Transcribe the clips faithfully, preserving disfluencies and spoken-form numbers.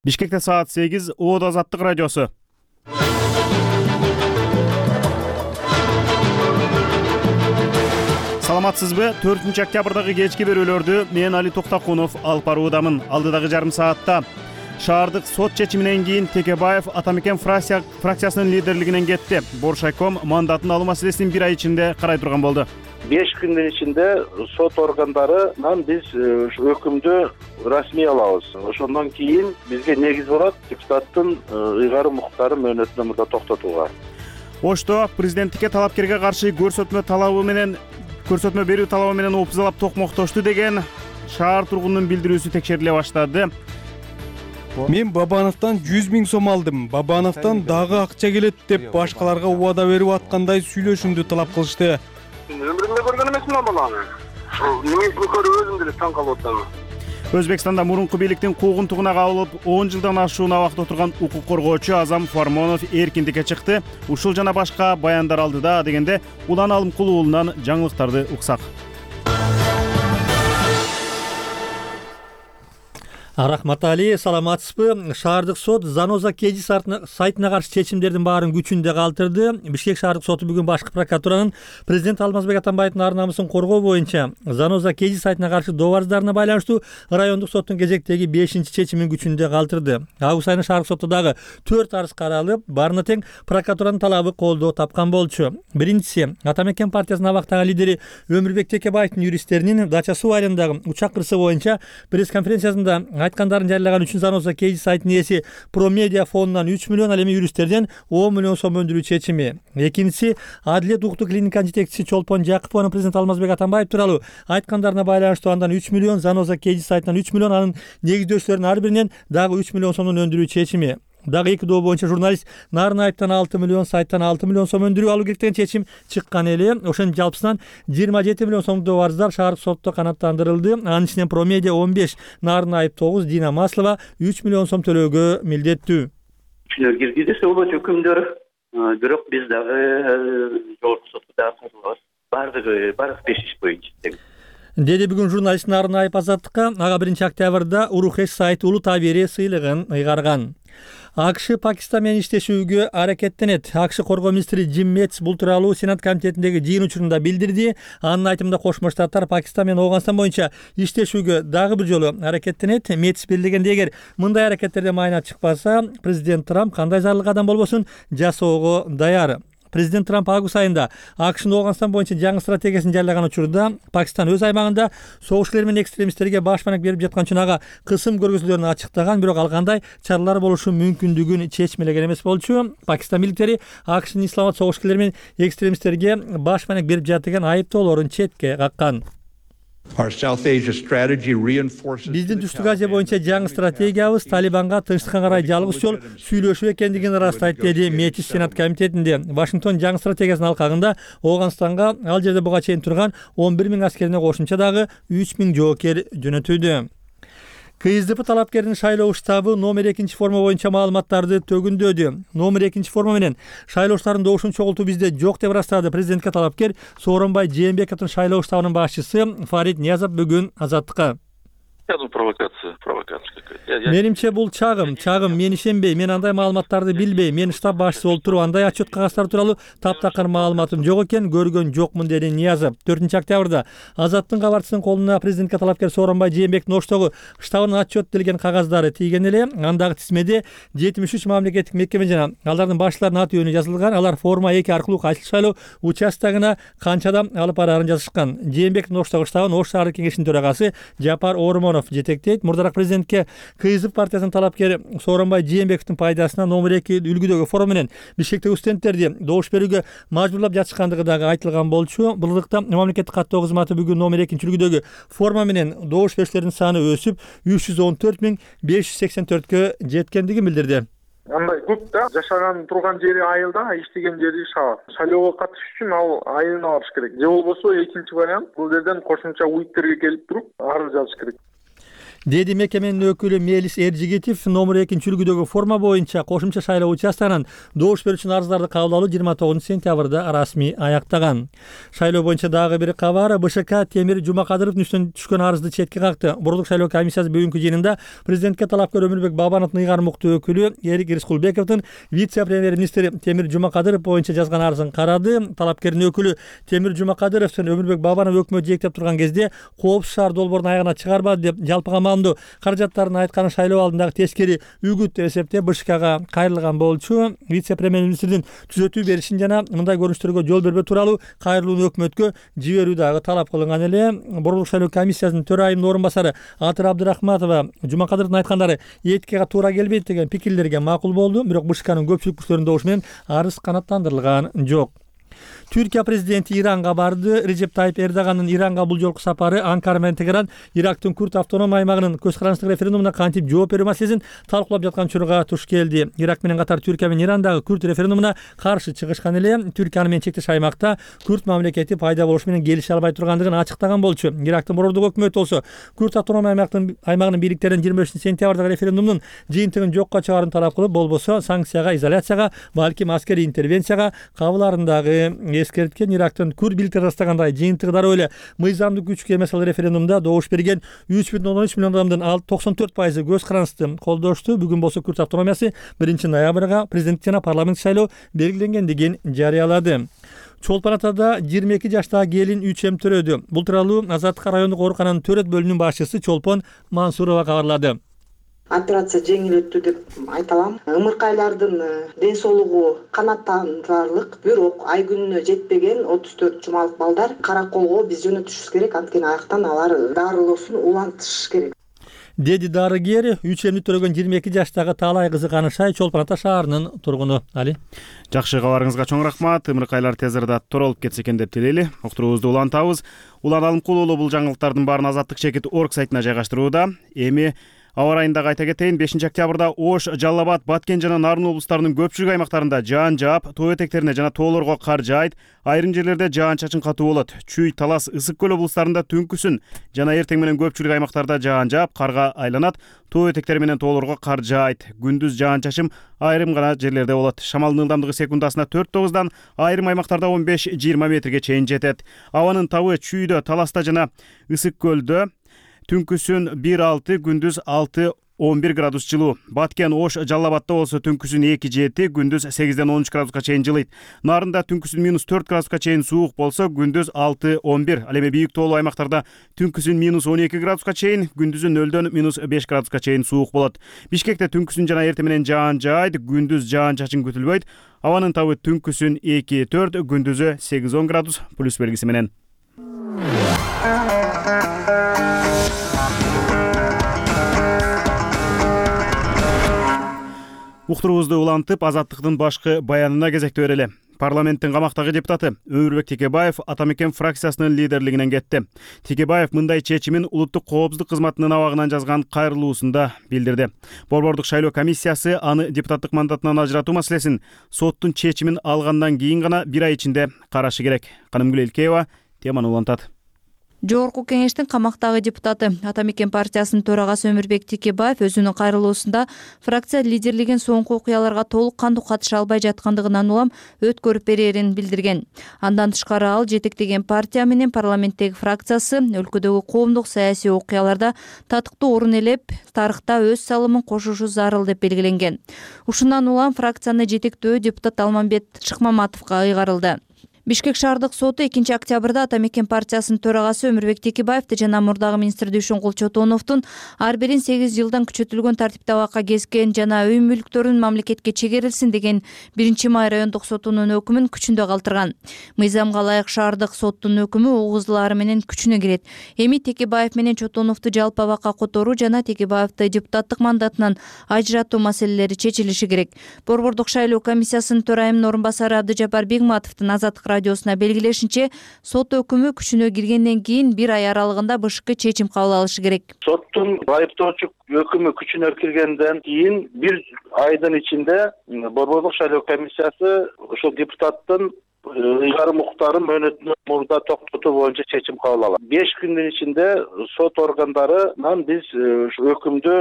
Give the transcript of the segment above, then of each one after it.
Бишкекте саат сегиз, Оодо Азаттык радиосу. Саламатсызбы? төртүнчү октябрдагы кечки берүүлөрдү мен Али Токтакунов алып баруудамын. Алдыдагы жарым саатта шаардык сот чечиминен кийин Текебаев Атамекен фракциясынын лидерлигинен кетти. Боршайком мандатын алуу маселесин бир ай ичинде карай турган болду. беш күндүн ичинде сот органдарынан биз өкүмдү расмий алабыз. Ошондон кийин бизге негиз болот депутаттын ыйгарым укуктары мөөнөтүнөн мурда токтотууга. Ошто президенттикке талапкерге каршы көрсөтмө талабы менен көрсөтмө берүү талабы менен опузалап токмоктошту деген шаар тургунунун билдирүүсү текшериле баштады. Мен Бабановтан жүз миң сом алдым. Бабановтан дагы акча келет деп башкаларга убада берип аткандай сүйлөшүүмдү талап кылышты. Өмүрүмдө көргөн эмесмин ал баланы. Эмне көрүп өзүм деле таң калып атам. Өзбекстанда мурунку бийликтин куугунтугуна кабылып он жылдан ашуун абакта отурган укук коргоочу Азам Фармонов эркиндикке чыкты. Ушул жана башка баяндар алды да дегенде Улан Алымкул уулунан жаңылыктарды уксак. Рахмат Али, саламатсызбы? Шаардык сот Заноза Кежи сайтына каршы чечимдердин баарын күчүндө калтырды. Бишкек шаардык соту бүгүн башкы прокуратуранын президент Алмазбек Атамбаевдин ар намысын коргоо боюнча Заноза Кежи сайтына каршы доо арыздарына байланыштуу райондук соттун кезектеги бешинчи чечимин күчүндө калтырды. Август айында шаардык сотто дагы төрт арыз каралып, баарына тең прокуратуранын талабы колдоо тапкан болчу. Биринчиси Атамекен партиясынын абактагы лидери Өмүрбек Текебаевдин юристтеринин Дача суу айылындагы учак кырсы боюнча пресс-конференциясында айткандарын жарыялаган үчүн Заноза Кежи сайтынын ээси Промедиа фондунан үч миллион, ал эми юристтерден он миллион сом өндүрүү чечими. Экинчиси Адилет укуктук клиниканын жетекчиси Чолпон Жакыпованын президент Алмазбек Атамбаев тууралуу айткандарына байланыштуу андан үч миллион, Заноза Кежи сайтынан үч миллион, анын негиздөөчүлөрүнүн ар биринен дагы үч миллион сомдон өндүрүү чечими. Дагы эки доо боюнча журналист Нарынаевден алты миллион, сайттан алты миллион сом өндүрүү алуу керек деген чечим чыккан эле. Ошонун жалпысынан жыйырма жети миллион сомдук доо арыздар шаардык сотто канааттандырылды. Анын ичинен Промедиа он беш, Нарынаев тогуз, Дина Маслова үч миллион сом төлөөгө милдеттүү. Күчүнө кирди десе болот өкүмдөр. Бирок биз дагы жогорку сотко дагы катылабыз. Бардыгы бардык беш иш боюнча. Деди бүгүн журналист Нарынаев Азаттыкка. Ага биринчи октябрда Урухэш сайты улуу табири сыйлыгын ыйгарган. АКШ Пакистан менен иштешүүгө аракеттенет. АКШ коргоо министри Джим Мэтс бул тууралуу Сенат комитетиндеги жыйын учурунда билдирди. Анын айтымында Кошмо Штаттар Пакистан менен Ооганстан боюнча иштешүүгө дагы бир жолу аракеттенет. Мэтс билдиргенде, эгер мындай аракеттерден майна чыкпаса, президент Трамп кандай зарыл кадам болбосун жасоого даяр. Президент Трамп август айында АКШнын Ооганстан боюнча жаңы стратегиясын жарыялаган учурда Пакистан өз аймагында согушчулар менен экстремисттерге баш маек берип жаткан үчүн ага кысым көргөзүүлөрүн ачыктаган, бирок ал кандай чаралар болушу мүмкүндүгүн чечмелеген эмес болчу. Пакистан миликтери АКШнын исламат согушчулар менен экстремисттерге баш маек берип жатты деген айыптоолорун четке каккан. Биздин Түштүк Азия боюнча жаңы стратегиябыз Талибанга тынчтыкка карай жалгыз жол сүйлөшүү экендигин ырастайт, деди Мэтис Сенат комитетинде. Вашингтон жаңы стратегиясынын алкагында Ооганстанга ал жерде буга чейин турган он бир миң аскерине кошумча дагы үч миң жоокер жөнөтүүдө. КСДП талапкердин шайлоо штабы номер экинчи форма боюнча маалыматтарды төгүндөдү. Номер экинчи форма менен шайлоочулардын добушун чогултуу бизде жок деп ырастады президентке талапкер Сооронбай Жээнбековдун шайлоо штабынын башчысы Фарид Ниязов бүгүн Азаттыкка. Я думаю, провокация, провокация какая-то. Менимче бул чагым, чагым, мен ишенбейм, мен андай маалыматтарды билбейм, мен штаб башчысы болуп туруп андай отчет кагаздары тууралуу таптакыр маалыматым жок экен, көргөн жокмун, деди Ниязов. төртүнчү октябрда Азаттын кабарчысынын колуна президентке талапкер Сооронбай Жээнбековдун оштогу штабынын отчет делген кагаздары тийген эле. Андагы тизмеде жетимиш үч мамлекеттик мекеме жана алардын башчыларынын аты жөнү жазылган. Алар форма эки аркылуу кайсы шайлоо участогуна канчадан алып бараарын жазышкан. Жээнбековдун оштогу штабын Ош шаардык кеңешинин төрагасы Жапар Ормонов жетектейт. Мурдараак президентке КСДП партиясынын талапкери Сооронбай Жээнбековдун пайдасына номер эки үлгүдөгү форум менен Бишкектеги студенттерди добуш берүүгө мажбурлап жатышкандыгы дагы айтылган болчу. Бул ырыкта мамлекеттик каттоо кызматы бүгүн номер экинчи үлгүдөгү форма менен добуш берүүчүлөрдүн саны өсүп үч жүз он төрт миң беш жүз сексен төрткө жеткендигин билдирди. Андай көп да, жашаган турган жери айылда, иштеген жери шаар. Шайлоого катышыш үчүн ал айылына барыш керек. Же болбосо экинчи вариант, бул жерден кошумча уиктерге келип туруп арыз жазыш керек. деди мекеменин өкүлү Мелис Эржигитов. Номер экинчи үлгүдөгү форма боюнча кошумча шайлоо участканын добуш берүүчүнүн арыздарды кабыл алуу жыйырма тогузунчу сентябрда расмий аяктаган. Шайлоо боюнча дагы бир кабар. БШК Темир Жумакадыровдун үстүнөн түшкөн арызды четке какты. Борбордук шайлоо комиссиясы бүгүнкү жыйынында президентке талапкер Өмүрбек Бабановдун ыйгарым уктуу өкүлү Эрик Рыскулбековдун вице-премьер-министр Темир Жумакадыров боюнча жазган арызын карады. Талапкердин өкүлү Темир Жумакадыровдун Өмүрбек Бабанов өкмөт жээктеп турган кезде коопсуз шаар долбоорун аягына чыгарбады деп жалпыга маалымдоо каражаттарын айтканы шайлоо алдындагы тескери үгүт деп эсептеп БШКга кайрылган болчу. Вице-премьер-министрдин түзөтүү беришин жана мындай көрүнүштөргө жол бербөө тууралуу кайрылууну өкмөткө жиберүү дагы талап кылынган эле. Борбордук шайлоо комиссиясынын төрайымынын орун басары Атыр Абдырахматова Жумакадыровдун айткандары этикага туура келбейт деген пикирлерге макул болду, бирок БШКнын көпчүлүк күчтөрүнүн добушу менен арыз канааттандырылган жок. Түркия президенти Иранга барды. Режеп Тайип Эрдоганын Иранга бул жолку сапары Анкара менен Тегеран Ирактын Күрд автоном аймагынын көз карандычылык референдумуна кантип жооп берүү маселесин талкуулап жаткан учурга туш келди. Ирак менен катар Түркия менен Ирандагы Күрд референдумуна каршы чыгышкан эле. Түркия менен чектеш аймакта Күрд мамлекети пайда болушу менен келише албай тургандыгын ачыктаган болчу. Ирактын борбордук өкмөтү болсо Күрд автоном аймактын аймагынын бийликтеринин жыйырма бешинчи сентябрдагы референдумдун жыйынтыгын жокко чыгаруун талап кылып, болбосо санкцияга, изоляцияга, балким аскерий интервенцияга кабыларындагы эскерткен. Ирактын Күрд бийликтери ырастагандай жыйынтыгы дароо эле мыйзамдык күчкө эме салуу референдумда добуш берген үч бүтүн ондон үч миллион адамдын токсон төрт пайызы көз карандычты колдошту. Бүгүн болсо Күрд автономиясы биринчи ноябрга президенттик жана парламент шайлоо белгиленгендигин жарыялады. Чолпон Атада жыйырма эки жаштагы келин үч эм төрөдү. Бул тууралуу Азаттык райондук оорукананын төрөт бөлүмүнүн башчысы Чолпон Мансурова кабарлады. Операция жеңил өттү деп айта алам. Ымыркайлардын ден соолугу канааттандырарлык, бирок ай күнүнө жетпеген отуз төрт жумалык балдар караколго биз жөнөтүшүбүз керек. Анткени аяктан алар дарылоосун улантыш керек, деди дарыгер. үч эмди төрөгөн жыйырма эки жаштагы Таалай кызы Канышай Чолпон Ата шаарынын тургуну. Али. Жакшы кабарыңызга чоң рахмат. Ымыркайлар тез арада туралып кетсе экен деп тилейли. Уктуруубузду улантабыз. Улан Алымкулуулу бул жаңылыктардын баарын азаттык чекит орг сайтына жайгаштырууда. Эми аба райындагы айта кетейин, бешинчи октябрда Ош, Жалал Абад, Баткен жана Нарын облустарынын көпчүлүк аймактарында жаан жаап, тоо этектерине жана тоолорго кар жаайт. Айрым жерлерде жаан-чачын катуу болот. Чүй, Талас, Ысык көл облустарында түнкүсүн жана эртең менен көпчүлүк аймактарда жаан жаап, карга айланат. Тоо этектери менен тоолорго кар жаайт. Күндүз жаан-чачым айрым гана жерлерде болот. Шамалдын ылдамдыгы секундасына төрт тогуздан, айрым аймактарда он беш жыйырма метрге чейин жетет. Абанын табы Чүйдө, Таласта жана Ысык көлдө түнкүсүн бир алты, күндүз алты он бир градус жылуу. Баткен, Ош, Жалал Абадда болсо түнкүсүн эки жети, күндүз сегизден он үч градуска чейин жылыйт. Нарында түнкүсүн минус төрт градуска чейин суук болсо, күндүз алты он бир. Ал эми бийик тоолуу аймактарда түнкүсүн минус он эки градуска чейин, күндүзүн нөлдөн минус беш градуска чейин суук болот. Бишкекте түнкүсүн жана эртең менен жаан жаайт, күндүз жаан-чачын күтүлбөйт. Абанын табы түнкүсүн эки төрт, күндүзү сегиз он градус плюс белгиси менен. Уктуруубузду улантып, азаттыктын башкы баянына кезектөө берели. Парламенттин камактагы депутаты Өмүрбек Текебаев Атамекен фракциясынын лидерлигинен кетти. Текебаев мындай чечимин улуттук коопсуздук кызматынын абагынан жазган кайрылуусунда билдирди. Борбордук шайлоо комиссиясы аны депутаттык мандатынан ажыратуу маселесин соттун чечимин алгандан кийин гана бир ай ичинде карашы керек. Канымгүл Элкеева теманы улантат. Жогорку кеңештин камактагы депутаты Атамекен партиясынын төрагасы Өмүрбек Текебаев өзүнүн кайрылуусунда фракция лидерлигин соңку окуяларга толук кандуу катыша албай жаткандыгынан улам өткөрүп берерин билдирген. Андан тышкары ал жетектеген партия менен парламенттеги фракциясы өлкөдөгү коомдук саясий окуяларда татыктуу орун ээлеп, тарыхта өз салымын кошушу зарыл деп белгиленген. Ушундан улам фракцияны жетектөө депутат Алмамбет Шыкмаматовго ыйгарылды. Бишкек шаардык соту экинчи октябрда Атамекен партиясынын төрагасы Өмүрбек Текебаевди жана мурдагы министр Дүйшөнкул Чотоновдун ар бирин сегиз жылдан күчөтүлгөн тартипте абакка кескен жана үй мүлктөрүн мамлекетке чегерилсин деген биринчи май райондук сотунун өкүмүн күчүндө калтырган. Мыйзамга ылайык шаардык соттун өкүмү угузулары менен күчүнө кирет. Эми Текебаев менен Чотоновду жалпы абакка которуу жана Текебаевди депутаттык мандатынан ажыратуу маселелери чечилиши керек. Борбордук шайлоо комиссиясынын төрайымынын орун басары Абдыжапар Бегматовдун Азаттык радиосуна белгилешинче, сот өкүмү күчүнө киргенден кийин бир ай аралыгында БШК чечим кабыл алышы керек. Соттун айыптоочу өкүмү күчүнө киргенден кийин бир айдын ичинде борбордук шайлоо комиссиясы ошол депутаттын ыйгарым укуктарын мөөнөтүнөн мурда токтотуу боюнча чечим кабыл алат. беш күндүн ичинде сот органдарынан биз ушу өкүмдү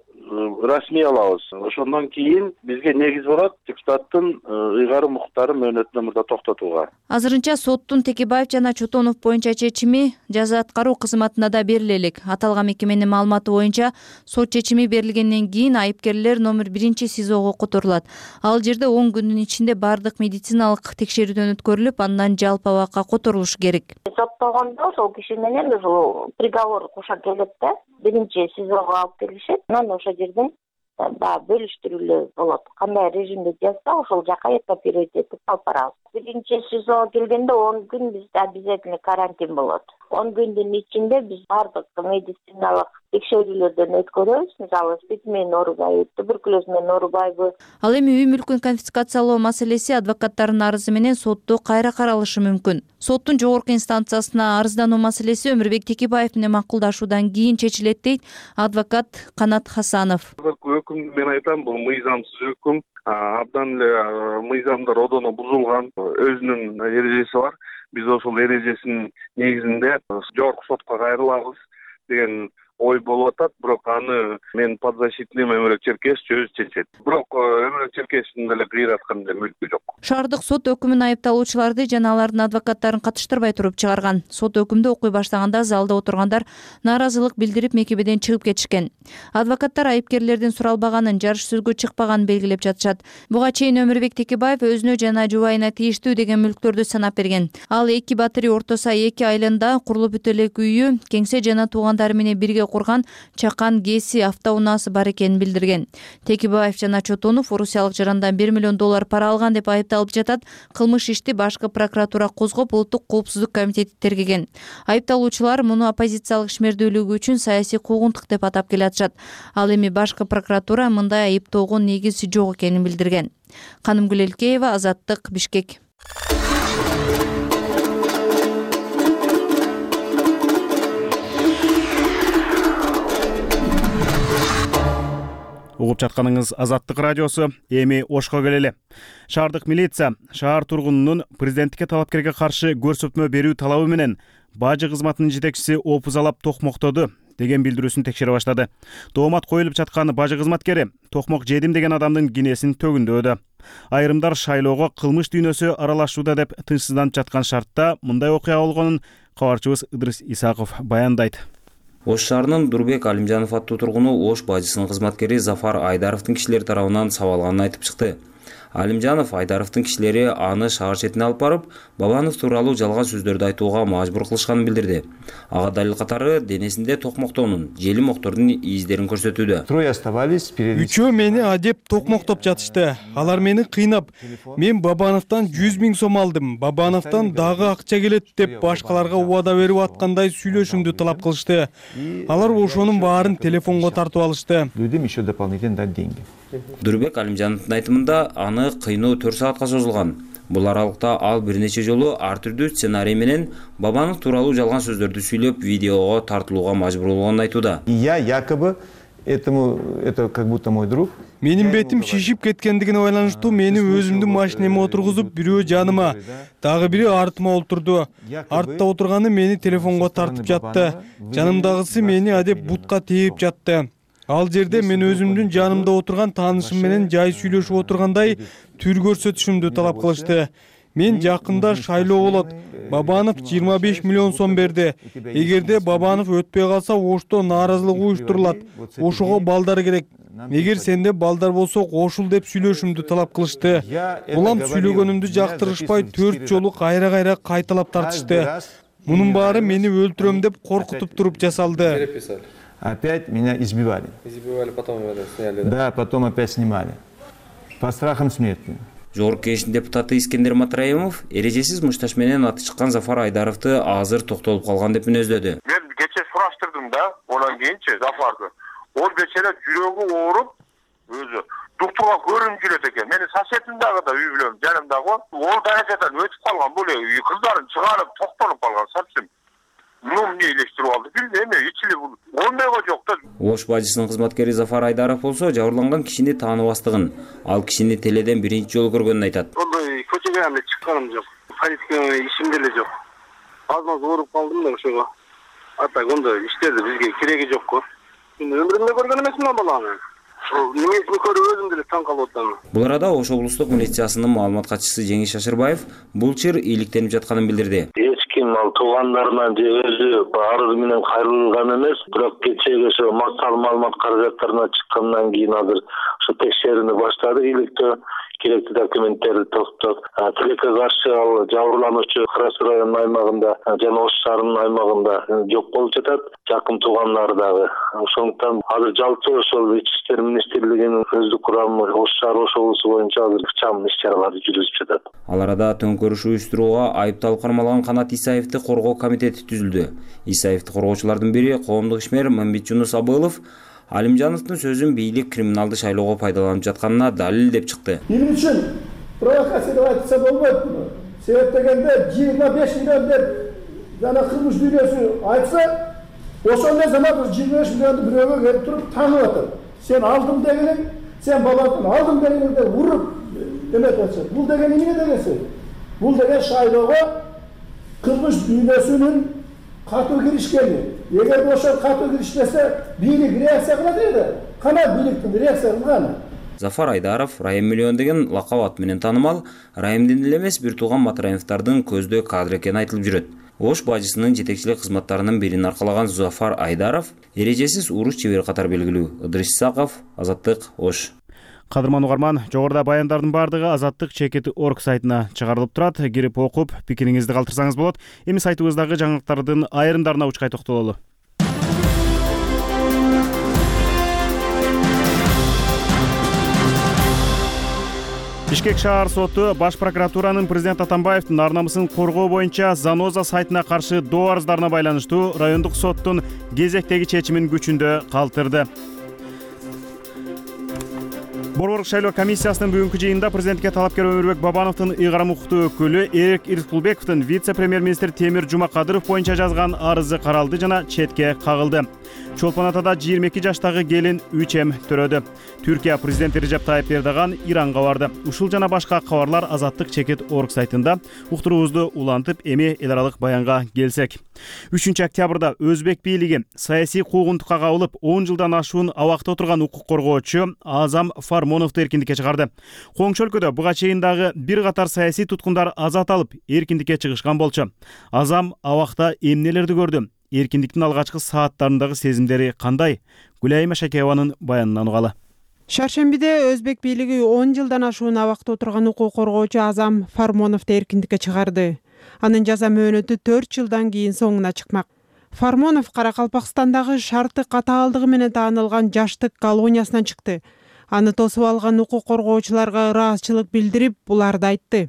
расмий алабыз. Ошондон кийин бизге негиз болот депутаттын ыйгарым укуктары мөөнөтүнөн мурда токтотууга. Азырынча соттун Текебаев жана Чотонов боюнча чечими жаза аткаруу кызматына да бериле элек. Аталган мекеменин маалыматы боюнча сот чечими берилгенден кийин айыпкерлер номер биринчи СИЗОго которулат. Ал жерде он күндүн ичинде бардык медициналык текшерүүдөн өткөрүлүп, андан жалпы абакка которулушу керек. Соттогондо ошол киши менен ушул приговор кошо келет да, биринчи СИЗОго алып келишет. Анан ошо жерден баягы бөлүштүрүүлүү болот. Кандай режимде жазса, ошол жака эвакуировать этип алып барабыз. Биринчи СИЗОго келгенде он күн бизде обязательно карантин болот. он күндүн ичинде биз бардык медициналык текшерүүлөрдөн өткөрөбүз. Мисалы, спид менен оорубайбы, туберкулез менен оорубайбы. Ал эми үй мүлкүн конфискациялоо маселеси адвокаттардын арызы менен сотто кайра каралышы мүмкүн. Соттун жогорку инстанциясына арыздануу маселеси Өмүрбек Текебаев менен макулдашуудан кийин чечилет дейт адвокат Канат Хасанов. Өкүмдү мен айтам, бул мыйзамсыз өкүм, абдан эле мыйзамдар одоно бузулган, өзүнүн эрежеси бар. Биз ошол эрежесинин негизинде жогорку сотко кайрылабыз деген ой болуп атат, бирок аны мен подзащитныйм Өмүрбек Черкесович өзү чечет. Бирок Өмүрбек Черкесовичтин деле кыйраткан мүлкү жок. Шаардык сот өкүмүн айыпталуучуларды жана алардын адвокаттарын катыштырбай туруп чыгарган. Сот өкүмдү окуй баштаганда залда отургандар нааразылык билдирип мекемеден чыгып кетишкен. Адвокаттар айыпкерлердин суралбаганын, жарыш сөзгө чыкпаганын белгилеп жатышат. Буга чейин Өмүрбек Текебаев өзүнө жана жубайына тийиштүү деген мүлктөрдү санап берген. Ал эки батыри Орто Сай эки айылында курулуп бүтө элек үйү, кеңсе жана туугандары менен бирге курган чакан ГЭСи автоунаасы бар экенин билдирген. Текебаев жана Чотонов орусиялык жарандан бир миллион доллар пара алган деп айыпталып жатат. Кылмыш ишти башкы прокуратура козгоп, улуттук коопсуздук комитети тергеген. Айыпталуучулар муну оппозициялык ишмердүүлүгү үчүн саясий куугунтук деп атап келатышат. Ал эми башкы прокуратура мындай айыптоого негизи жок экенин билдирген. Канымгүл Элкеева, Азаттык, Бишкек. Угуп жатканыңыз Азаттык радиосу. Эми Ошко келели. Шаардык милиция шаар тургунунун президенттикке талапкерге каршы көрсөтмө берүү талабы менен бажы кызматынын жетекчиси опузалап токмоктоду деген билдирүүсүн текшере баштады. Доомат коюлуп жаткан бажы кызматкери токмок жедим деген адамдын кинесин төгүндөдү. Айрымдар шайлоого кылмыш дүйнөсү аралашууда деп тынчсызданып жаткан шартта мындай окуя болгонун кабарчыбыз Ыдрис Исаков баяндайт. Ош шаарынын Дурбек Алимжанов аттуу тургуну Ош бажысынын кызматкери Зафар Айдаровдун кишилери тарабынан сабалганын айтып чыкты. Алимжанов Айдаровдун кишилери аны шаар четине алып барып, Бабанов тууралуу жалган сөздөрдү айтууга мажбур кылышканын билдирди. Ага далил катары денесинде токмоктоонун, желим октордун издерин көрсөтүүдө. Үчөө мени адеп токмоктоп жатышты. Алар мени кыйнап, мен Бабановдон жүз миң сом алдым, Бабановдон дагы акча келет деп башкаларга убада берип аткандай сүйлөшүүмдү талап кылышты. Алар ошонун баарын телефонго тартып алышты. Дурбек Алимжановдун айтымында аны кыйноо төрт саатка созулган. Бул аралыкта ал бир нече жолу ар түрдүү сценарий менен Бабанов тууралуу жалган сөздөрдү сүйлөп, видеого тартылууга мажбур болгонун айтууда. Я якобы этому это как будто мой друг. Менин бетим шишип кеткендигине байланыштуу мени өзүмдүн машинеме отургузуп, бирөө жаныма, дагы бири артыма олтурду. Артта отурганы мени телефонго тартып жатты. Жанымдагысы мени адеп бутка тээп жатты. Ал жерде мен өзүмдүн жанымда отурган таанышым менен жай сүйлөшүп отургандай түр көрсөтүшүмдү талап кылышты. Мен жакында шайлоо болот. Бабанов жыйырма беш миллион сом берди. Эгерде Бабанов өтпөй калса, Ошто нааразылык уюштурулат. Ошого балдар керек. Эгер сенде балдар болсо кошул деп сүйлөшүмдү талап кылышты. Улам сүйлөгөнүмдү жактырышпай төрт жолу кайра-кайра кайталап тартышты. Мунун баары мени өлтүрөм деп коркутуп туруп жасалды. Опять меня избивали. Избивали, потом сняли, да? Да, потом опять снимали. По страхам смерти. Жогорку кеңештин депутаты Искендер Матраимов эрежесиз мушташ менен аты чыккан Зафар Айдаровду азыр токтолуп калган деп мүнөздөдү. Мен кече сураштырдым да, онан кийинчи Зафарды. Ол бечеле жүрөгү ооруп, өзү доктурга көрүнүп жүрөт экен. Менин соседим дагы да үй бүлөм жанымдагы. Ол даражадан өтүп калган, бул кыздарын чыгарып токтолуп калган совсем. Ну, мне илештирип алды. Билбейм, ичили бул. Ондойго жок да. Ош бажысынын кызматкери Зафар Айдаров болсо жабырланган кишини тааныбастыгын, ал кишини теледен биринчи жолу көргөнүн айтат. Ондой көчөгө аны чыкканым жок. политика ишимде эле жок. Азмаз ооруп калдым да ошого. А так ондай иштерди бизге кереги жок го. Мен өмүрүмдө көргөн эмесмин ал баланы. Немесин көрүп өзүм деле таң калып атам. Бул арада Ош облустук милициясынын маалымат катчысы Жеңиш Шашырбаев бул чыр ийгиликтенип жатканын билдирди. Эч ким ал туугандарынан же өзү арыз менен кайрылган эмес, бирок кечеги ошо максат маалымат каражаттарына чыккандан кийин азыр ошо текшерүүнү баштады. Ийгиликтөө керектүү документтерди топтоп, тилекке каршы ал жабырлануучу Карас районунун аймагында жана Ош шаарынын аймагында жок болуп жатат. Жакын туугандары дагы. Ошондуктан азыр жалпы ошол Ички иштер министрлигинин өздүк курамы Ош шаар Ош облусу боюнча азыр ыкчам иш-чараларды жүргүзүп жатат. Ал арада төңкөрүш уюштурууга айыпталып кармалган Канат Исаевди коргоо комитети түзүлдү. Исаевди коргоочулардын бири коомдук ишмер Мамбетжунус Абылов Алимжановдун сөзүн бийлик криминалдык шайлоого пайдаланып жатканына далил деп чыкты. Эмне үчүн провокация деп айтса болбойт муну. Себеп дегенде жыйырма беш миллион деп жана кылмыш дүйнөсү айтса, ошондой замат жыйырма беш миллионду бирөөгө келип туруп таанып атат. Сен алдым дегениң, сен баласын алдым дегениң деп уруп эметип атат. Бул деген эмне дегенсиз? Бул деген шайлоого кылмыш дүйнөсүнүн катуу киришкени. Эгер ошол катуу киришпесе, бийлик реакция кылат эле. Кана бийликтин реакция кылганы? Зафар Айдаров Райым миллион деген лакап аты менен таанымал, Райымдын эле эмес бир тууган Матраимовдордун көздөй кадр экени айтылып жүрөт. Ош бажысынын жетекчилик кызматтарынын бирин аркалаган Зафар Айдаров эрежесиз уруш чебери катары белгилүү. Ыдырыс Исаков, Азаттык, Ош. Кадырман угарман, жогоруда баяндардын баардыгы Азаттык чекит точка орг сайтына чыгарылып турат. Кирип окуп, пикириңизди калтырсаңыз болот. Эми сайтыбыздагы жаңылыктардын айрымдарына учкай токтололу. Бишкек шаар соту Баш прокуратуранын президент Атамбаевдин ар намысын коргоо боюнча Заноза сайтына каршы доо арыздарына байланыштуу райондук соттун кезектеги чечимин күчүндө калтырды. Борборлук шайлоо комиссиясынын бүгүнкү жыйынында президентке талапкер Өмүрбек Бабановдун ыйгарым укуктуу өкүлү Эрик Иркулбековдун вице-премьер-министр Темир Жумакадыров боюнча жазган арызы каралды жана четке кагылды. Чолпон Атада жыйырма эки жаштагы келин үч эм төрөдү. Түркия президенти Режеп Тайып Эрдоган Иранга барды. Ушул жана башка кабарлар Азаттык чекит точка орг сайтында. Уктуруубузду улантып, эми эл аралык баянга келсек. үчүнчү октябрда Өзбек бийлиги саясий куугунтукка кабылып он жылдан ашуун абакта отурган укук коргоочу Азам Фармоновду эркиндикке чыгарды. Коңшу өлкөдө буга чейин дагы бир катар саясий туткундар азат алып, эркиндикке чыгышкан болчу. Азам абакта эмнелерди көрдү? Эркиндиктин алгачкы сааттарындагы сезимдери кандай? Гүлайма Шакееванын баянынан угалы. Шаршембиде Өзбек бийлиги он жылдан ашуун абакта отурган укук коргоочу Азам Фармоновду эркиндикке чыгарды. Анын жаза мөөнөтү төрт жылдан кийин соңуна чыкмак. Фармонов Каракалпакстандагы шарты катаалдыгы менен таанылган жаштык колониясынан чыкты. Аны тосуп алган укук коргоочуларга ыраазычылык билдирип, буларды айтты.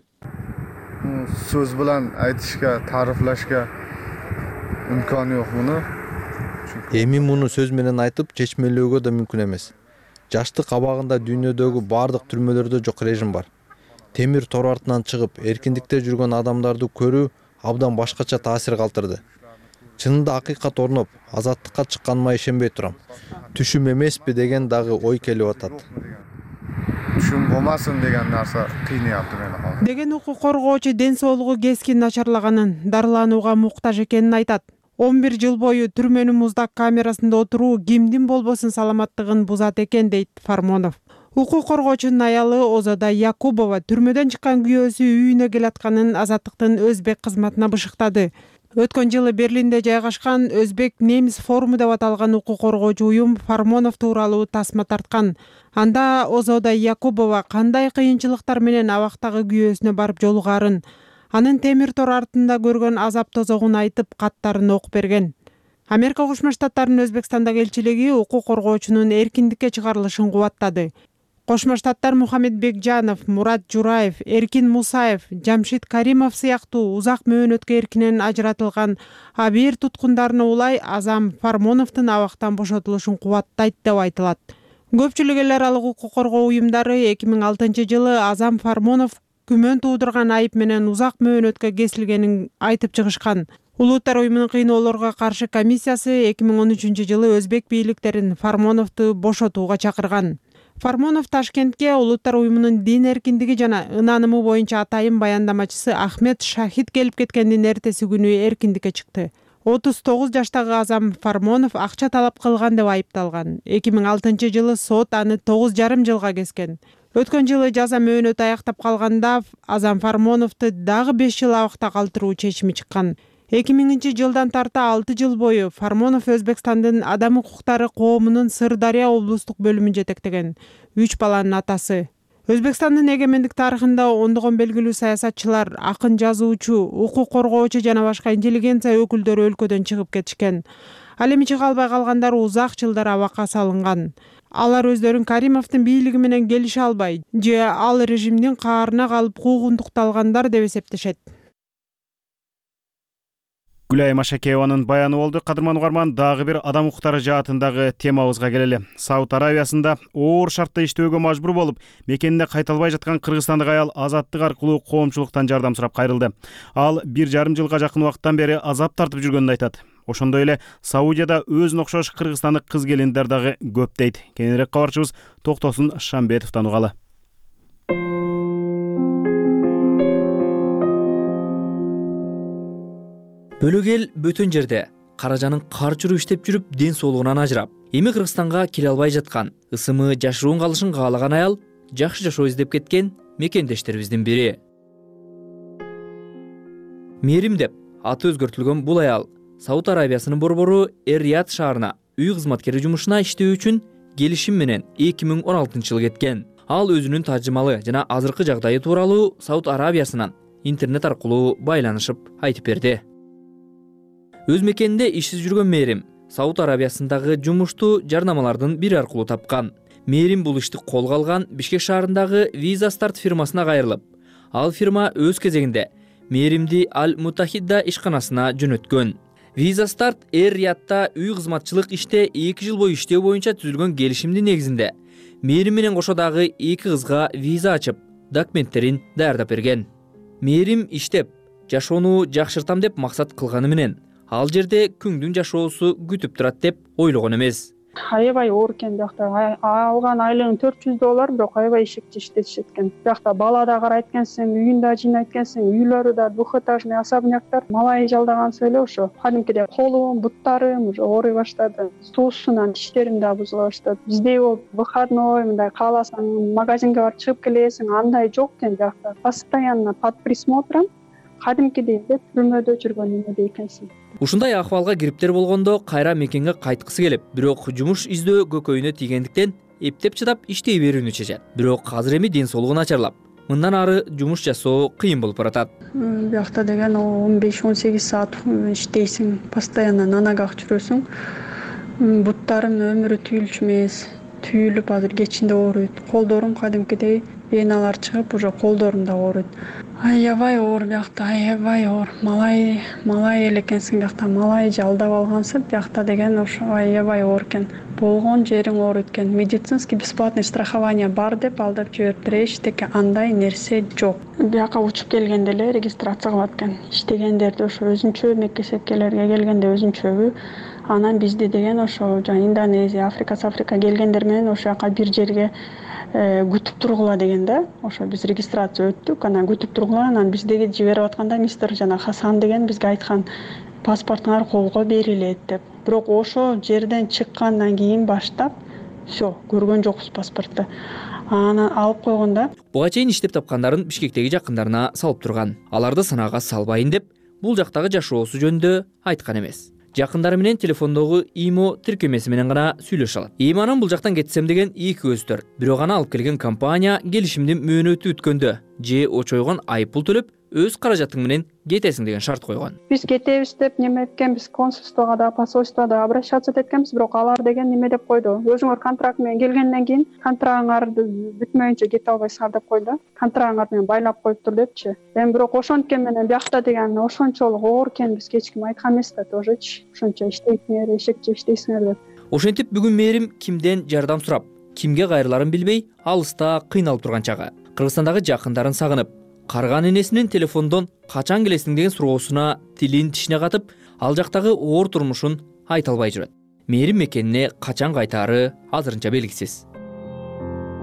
Сөз менен айтышка, тарифлашка имкан жок муну. Эми муну сөз менен айтып чечмелөөгө да мүмкүн эмес. Жаштык абагында дүйнөдөгү бардык түрмөлөрдө жок режим бар. Темир тор артынан чыгып, эркиндикте жүргөн адамдарды көрүү абдан башкача таасир калтырды. Чынында акыйкат орноп, азаттыкка чыкканыма ишенбей турам. Түшүм эмеспи деген дагы ой келип атат. Түшүм болмасын деген нерсе кыйнаяпты мени. Деген укук коргоочу ден соолугу кескин начарлаганын, дарыланууга муктаж экенин айтат. он бир жыл бою түрмөнүн муздак камерасында отуруу кимдин болбосун саламаттыгын бузат экен дейт Фармонов. Укук коргоочунун аялы Озода Якубова түрмөдөн чыккан күйөөсү үйүнө келатканын Азаттыктын Өзбек кызматына бышыктады. Өткөн жылы Берлинде жайгашкан Өзбек немис форуму деп аталган укук коргоочу уюм Фармонов тууралуу тасма тарткан. Анда Озода Якубова кандай кыйынчылыктар менен абактагы күйөөсүнө барып жолугарын, анын темир тор артында көргөн азап тозогун айтып, каттарын окуп берген. Америка Кошмо Штаттарынын Өзбекстандагы элчилиги укук коргоочунун эркиндикке чыгарылышын кубаттады. Кошмо Штаттар Мухаммед Бекжанов, Мурат Жураев, Эркин Мусаев, Жамшит Каримов сыяктуу узак мөөнөткө эркинен ажыратылган абийир туткундарына улай Азам Фармоновдун абактан бошотулушун кубаттайт деп айтылат. Көпчүлүк эл аралык укук коргоо уюмдары эки миң алтынчы жылы Азам Фармонов күмөн туудурган айып менен узак мөөнөткө кесилгенин айтып чыгышкан. Улуттар уюмунун кыйноолорго каршы комиссиясы эки миң он үчүнчү жылы Өзбек бийликтерин Фармоновду бошотууга чакырган. Фармонов Ташкентке Улуттар уюмунун дин эркиндиги жана ынанымы боюнча атайын баяндамачысы Ахмед Шахид келип кеткендин эртеси күнү эркиндикке чыкты. отуз тогуз жаштагы Азам Фармонов акча талап кылган деп айыпталган. эки миң алтынчы жылы сот аны тогуз жарым жылга кескен. Өткөн жылы жаза мөөнөтү аяктап калганда Азам Фармоновду дагы беш жыл абакта калтыруу чечими чыккан. эки миңинчи жылдан тарта алты жыл бою Фармонов Өзбекстандын адам укуктары коомунун Сырдария облустук бөлүмүн жетектеген. Үч баланын атасы. Өзбекстандын эгемендик тарыхында ондогон белгилүү саясатчылар, акын, жазуучу, укук коргоочу жана башка интеллигенция өкүлдөрү өлкөдөн чыгып кетишкен. Ал эми чыга албай калгандар узак жылдар абакка салынган. Алар өздөрүн Каримовдун бийлиги менен келише албай, же ал режимдин каарына калып куугунтукталгандар деп эсептешет. Гүлай Машакееванын баяны болду. Кадырман угарман, дагы бир адам укуктары жаатындагы темабызга келели. Сауд Аравиясында оор шартта иштөөгө мажбур болуп, мекенине кайта албай жаткан кыргызстандык аял азаттык аркылуу коомчулуктан жардам сурап кайрылды. Ал бир жарым жылга жакын убакыттан бери азап тартып жүргөнүн айтат. Ошондой эле Саудияда өзүнө окшош кыргызстандык кыз келиндер дагы көп дейт. Кененирээк кабарчыбыз Токтосун Шамбетовдон угалы. Бөлөк эл бөтөн жерде каражанын карчыруу иштеп жүрүп, ден соолугунан ажырап, эми Кыргызстанга келе албай жаткан, ысымы жашыруун калышын каалаган аял жакшы жашоо издеп кеткен мекендештерибиздин бири. Мерим деп аты өзгөртүлгөн бул аял Сауд Аравиясынын борбору Эр-Рияд шаарына үй кызматкери жумушуна иштөө үчүн келишим менен эки миң он алтынчы жылы кеткен. Ал өзүнүн таржымалы жана азыркы жагдайы тууралуу Сауд Аравиясынан интернет аркылуу байланышып айтып берди. Өз мекенинде ишсиз жүргөн Мерим Сауд Аравиясындагы жумушту жарнамалардын бири аркылуу тапкан. Мерим бул ишти колго алган Бишкек шаарындагы Visa Start фирмасына кайрылып, ал фирма өз кезегинде Меримди Аль-Мутахидда ишканасына жөнөткөн. Visa Start Эр-Риядта үй кызматчылык иште эки жыл бою иштөө боюнча түзүлгөн келишимдин негизинде Мерим менен кошо дагы эки кызга виза ачып, документтерин даярдап берген. Мерим иштеп, жашоону жакшыртам деп максат кылганы менен ал жерде күңдүн жашоосу күтүп турат деп ойлогон эмес. Аябай оор экен биякта. Алган айлыгың төрт жүз доллар, бирок аябай ишекчи иштетишет экен. Биякта бала да карайт экенсиң, үйүн да жыйнайт экенсиң, үйлөрү да двухэтажный особняктар. Малай жалдагансыз эле ошо. Кадимкидей колум, буттарым уже ооруй баштады. Суусунан тиштерим да бузула баштады. Биздей болуп выходной мындай кааласаң магазинге барып чыгып келесиң, андай жок экен биякта. Постоянно под присмотром. Кадимкидей эле түрмөдө жүргөн эмедей экенсиң. Ушундай акыбалга кириптер болгондо кайра мекенге кайткысы келип, бирок жумуш издөө көкөйүнө тийгендиктен эптеп чыдап иштей берүүнү чечет. Бирок азыр эми ден соолугу начарлап, мындан ары жумуш жасоо кыйын болуп баратат. Биякта деген он беш он сегиз саат иштейсиң, постоянно на ногах жүрөсүң. Буттарым өмүрү түйүлчү эмес, түйүлүп азыр кечинде ооруйт. Колдорум кадимкидей веналар чыгып, уже колдорум да ооруйт. Аябай оор биякта, аябай оор. Малай, малай эле экенсиң биякта, малай жалдап алгансың биякта деген ошо аябай оор экен. Болгон жериң ооруйт экен. Медицинский бесплатный страхование бар деп алдап жибериптир. Эчтеке андай нерсе жок. Бияка учуп келгенде эле регистрация кылат экен. Иштегендерди ошо өзүнчө меккесепкелерге келгенде өзүнчөбү. Анан бизди деген ошо жана Индонезия, Африка, Африка келгендер менен ошо жака бир жерге күтүп тургула деген да. Ошо биз регистрация өттүк, анан күтүп тургула, анан биздеги жиберип атканда мистер жана Хасан деген бизге айткан паспортуңар колго берилет деп. Бирок ошо жерден чыккандан кийин баштап всё, көргөн жокпуз паспорту. Анан алып койгонда буга чейин иштеп тапкандарын Бишкектеги жакындарына салып турган. Аларды санаага салбайын деп, бул жактагы жашоосу жөнүндө айткан эмес. Жакындары менен телефондогу ИМО тиркемеси менен гана сүйлөшө алат. ИМОнун бул жактан кетсем деген эки көздөр. Бирок аны алып келген компания келишимдин мөөнөтү өткөндө же очойгон айыппул төлөп, өз каражатың менен кетесиң деген шарт койгон. Биз кетебиз деп неме эткенбиз, консульствого да, посольствого да обращаться эткенбиз, бирок алар деген неме деп койду. Өзүңөр контракт менен келгенден кийин контрагыңарды бүтмөйүнчө кете албайсыңар деп койду. Контрагыңар менен байлап коюптур депчи. Эми бирок ошонткен менен биякта деген ошончолук оор экен, биз эч ким айткан эмес да тожечи. Ошончо иштейсиңер, эшекче иштейсиңер деп. Ошентип бүгүн Мерим кимден жардам сурап, кимге кайрыларын билбей, алыста кыйналып турган чагы. Кыргызстандагы жакындарын сагынып, карган энесинин телефондон качан келесиң деген суроосуна тилин тишине катып, ал жактагы оор турмушун айта албай жүрөт. Мерим мекенине качан кайтаары азырынча белгисиз.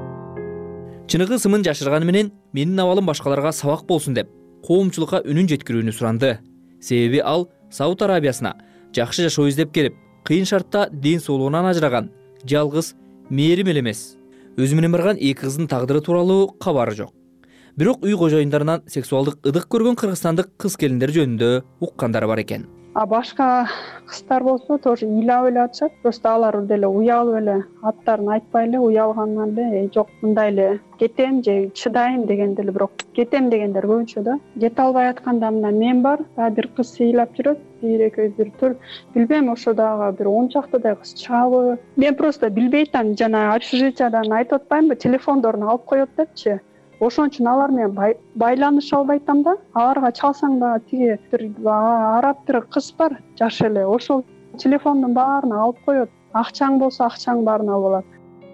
чыныгы сымын жашырганы менен менин абалым башкаларга сабак болсун деп коомчулукка үнүн жеткирүүнү суранды. Себеби ал Сауд Арабиясына жакшы жашоо издеп келип, кыйын шартта ден соолугунан ажыраган жалгыз мээрим эле эмес. Өзү менен барган эки кыздын тагдыры тууралуу кабары жок. Бирок үй кожоюндарынан сексуалдык ыдык көргөн кыргызстандык кыз келиндер жөнүндө уккандары бар экен. А башка кыздар болсо тоже ыйлап эле атышат. Просто алар деле уялып эле аттарын айтпай эле уялгандан эле жок мындай эле кетем же чыдайм дегенде эле, бирок кетем дегендер көбүнчө да. Кете албай атканда мына мен бар, дагы бир кыз ыйлап жүрөт. Бир экөөбүз бир тур билбейм, ошо дагы бир он чактыдай кыз чыгабы. Мен просто билбей атам, жана общежитиядан айтып атпаймынбы, телефондорун алып коет депчи. Ошон үчүн алар менен байланыша албай атам да. Аларга чалсаң да тиги бир араб бир кыз бар, жаш эле. Ошол телефондун баарын алып коет. Акчаң болсо акчаң баарын алып алат.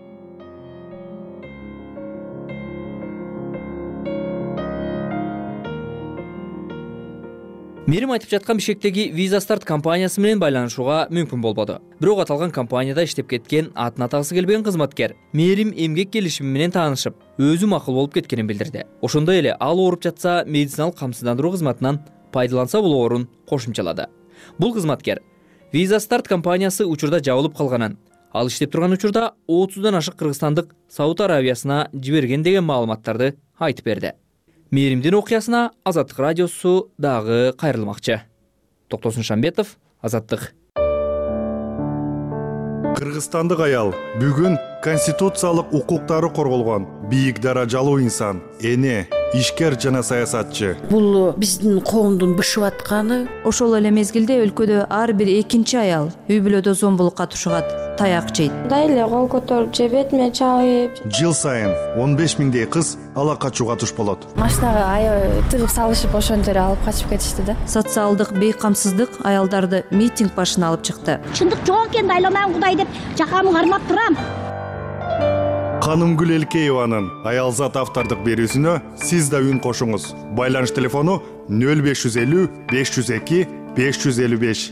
Мээрим айтып жаткан Бишкектеги Visa Start компаниясы менен байланышууга мүмкүн болбоду. Бирок аталган компанияда иштеп кеткен атын атагысы келбеген кызматкер Мээрим эмгек келишими менен таанышып, өзү макул болуп кеткенин билдирди. Ошондой эле ал ооруп жатса медициналык камсыздандыруу кызматынан пайдаланса болоорун кошумчалады. Бул кызматкер Visa Start компаниясы учурда жабылып калганын, ал иштеп турган учурда отуздан ашык кыргызстандык Сауд Арабиясына жиберген деген маалыматтарды айтып берди. Мээримдин окуясына Азаттык радиосу дагы кайрылмакчы. Токтосун Шамбетов, Азаттык. Кыргызстандык аял бүгүн конституциялык укуктары корголгон бийик даражалуу инсан, эне, ишкер жана саясатчы. Бул биздин коомдун бышып атканы. Ошол эле мезгилде өлкөдө ар бир экинчи аял үй бүлөдө зомбулукка тушугат, таяк жейт. Дайле кол көтөрүп же бетиме чабып. Жыл сайын он беш миңдей кыз ала качууга туш болот. Машинага аябай тыгып салышып ошентип алып качып кетишти да. Социалдык бейкамсыздык аялдарды митинг башына алып чыкты. Чындык жок экен, айламан Кудай деп жакамы кармап турам. Канымгүл Элкееванын аялзат автордук берүүсүнө сиз да үн кошуңуз. Байланыш телефону нөл беш жүз элүү беш жүз эки беш жүз элүү беш.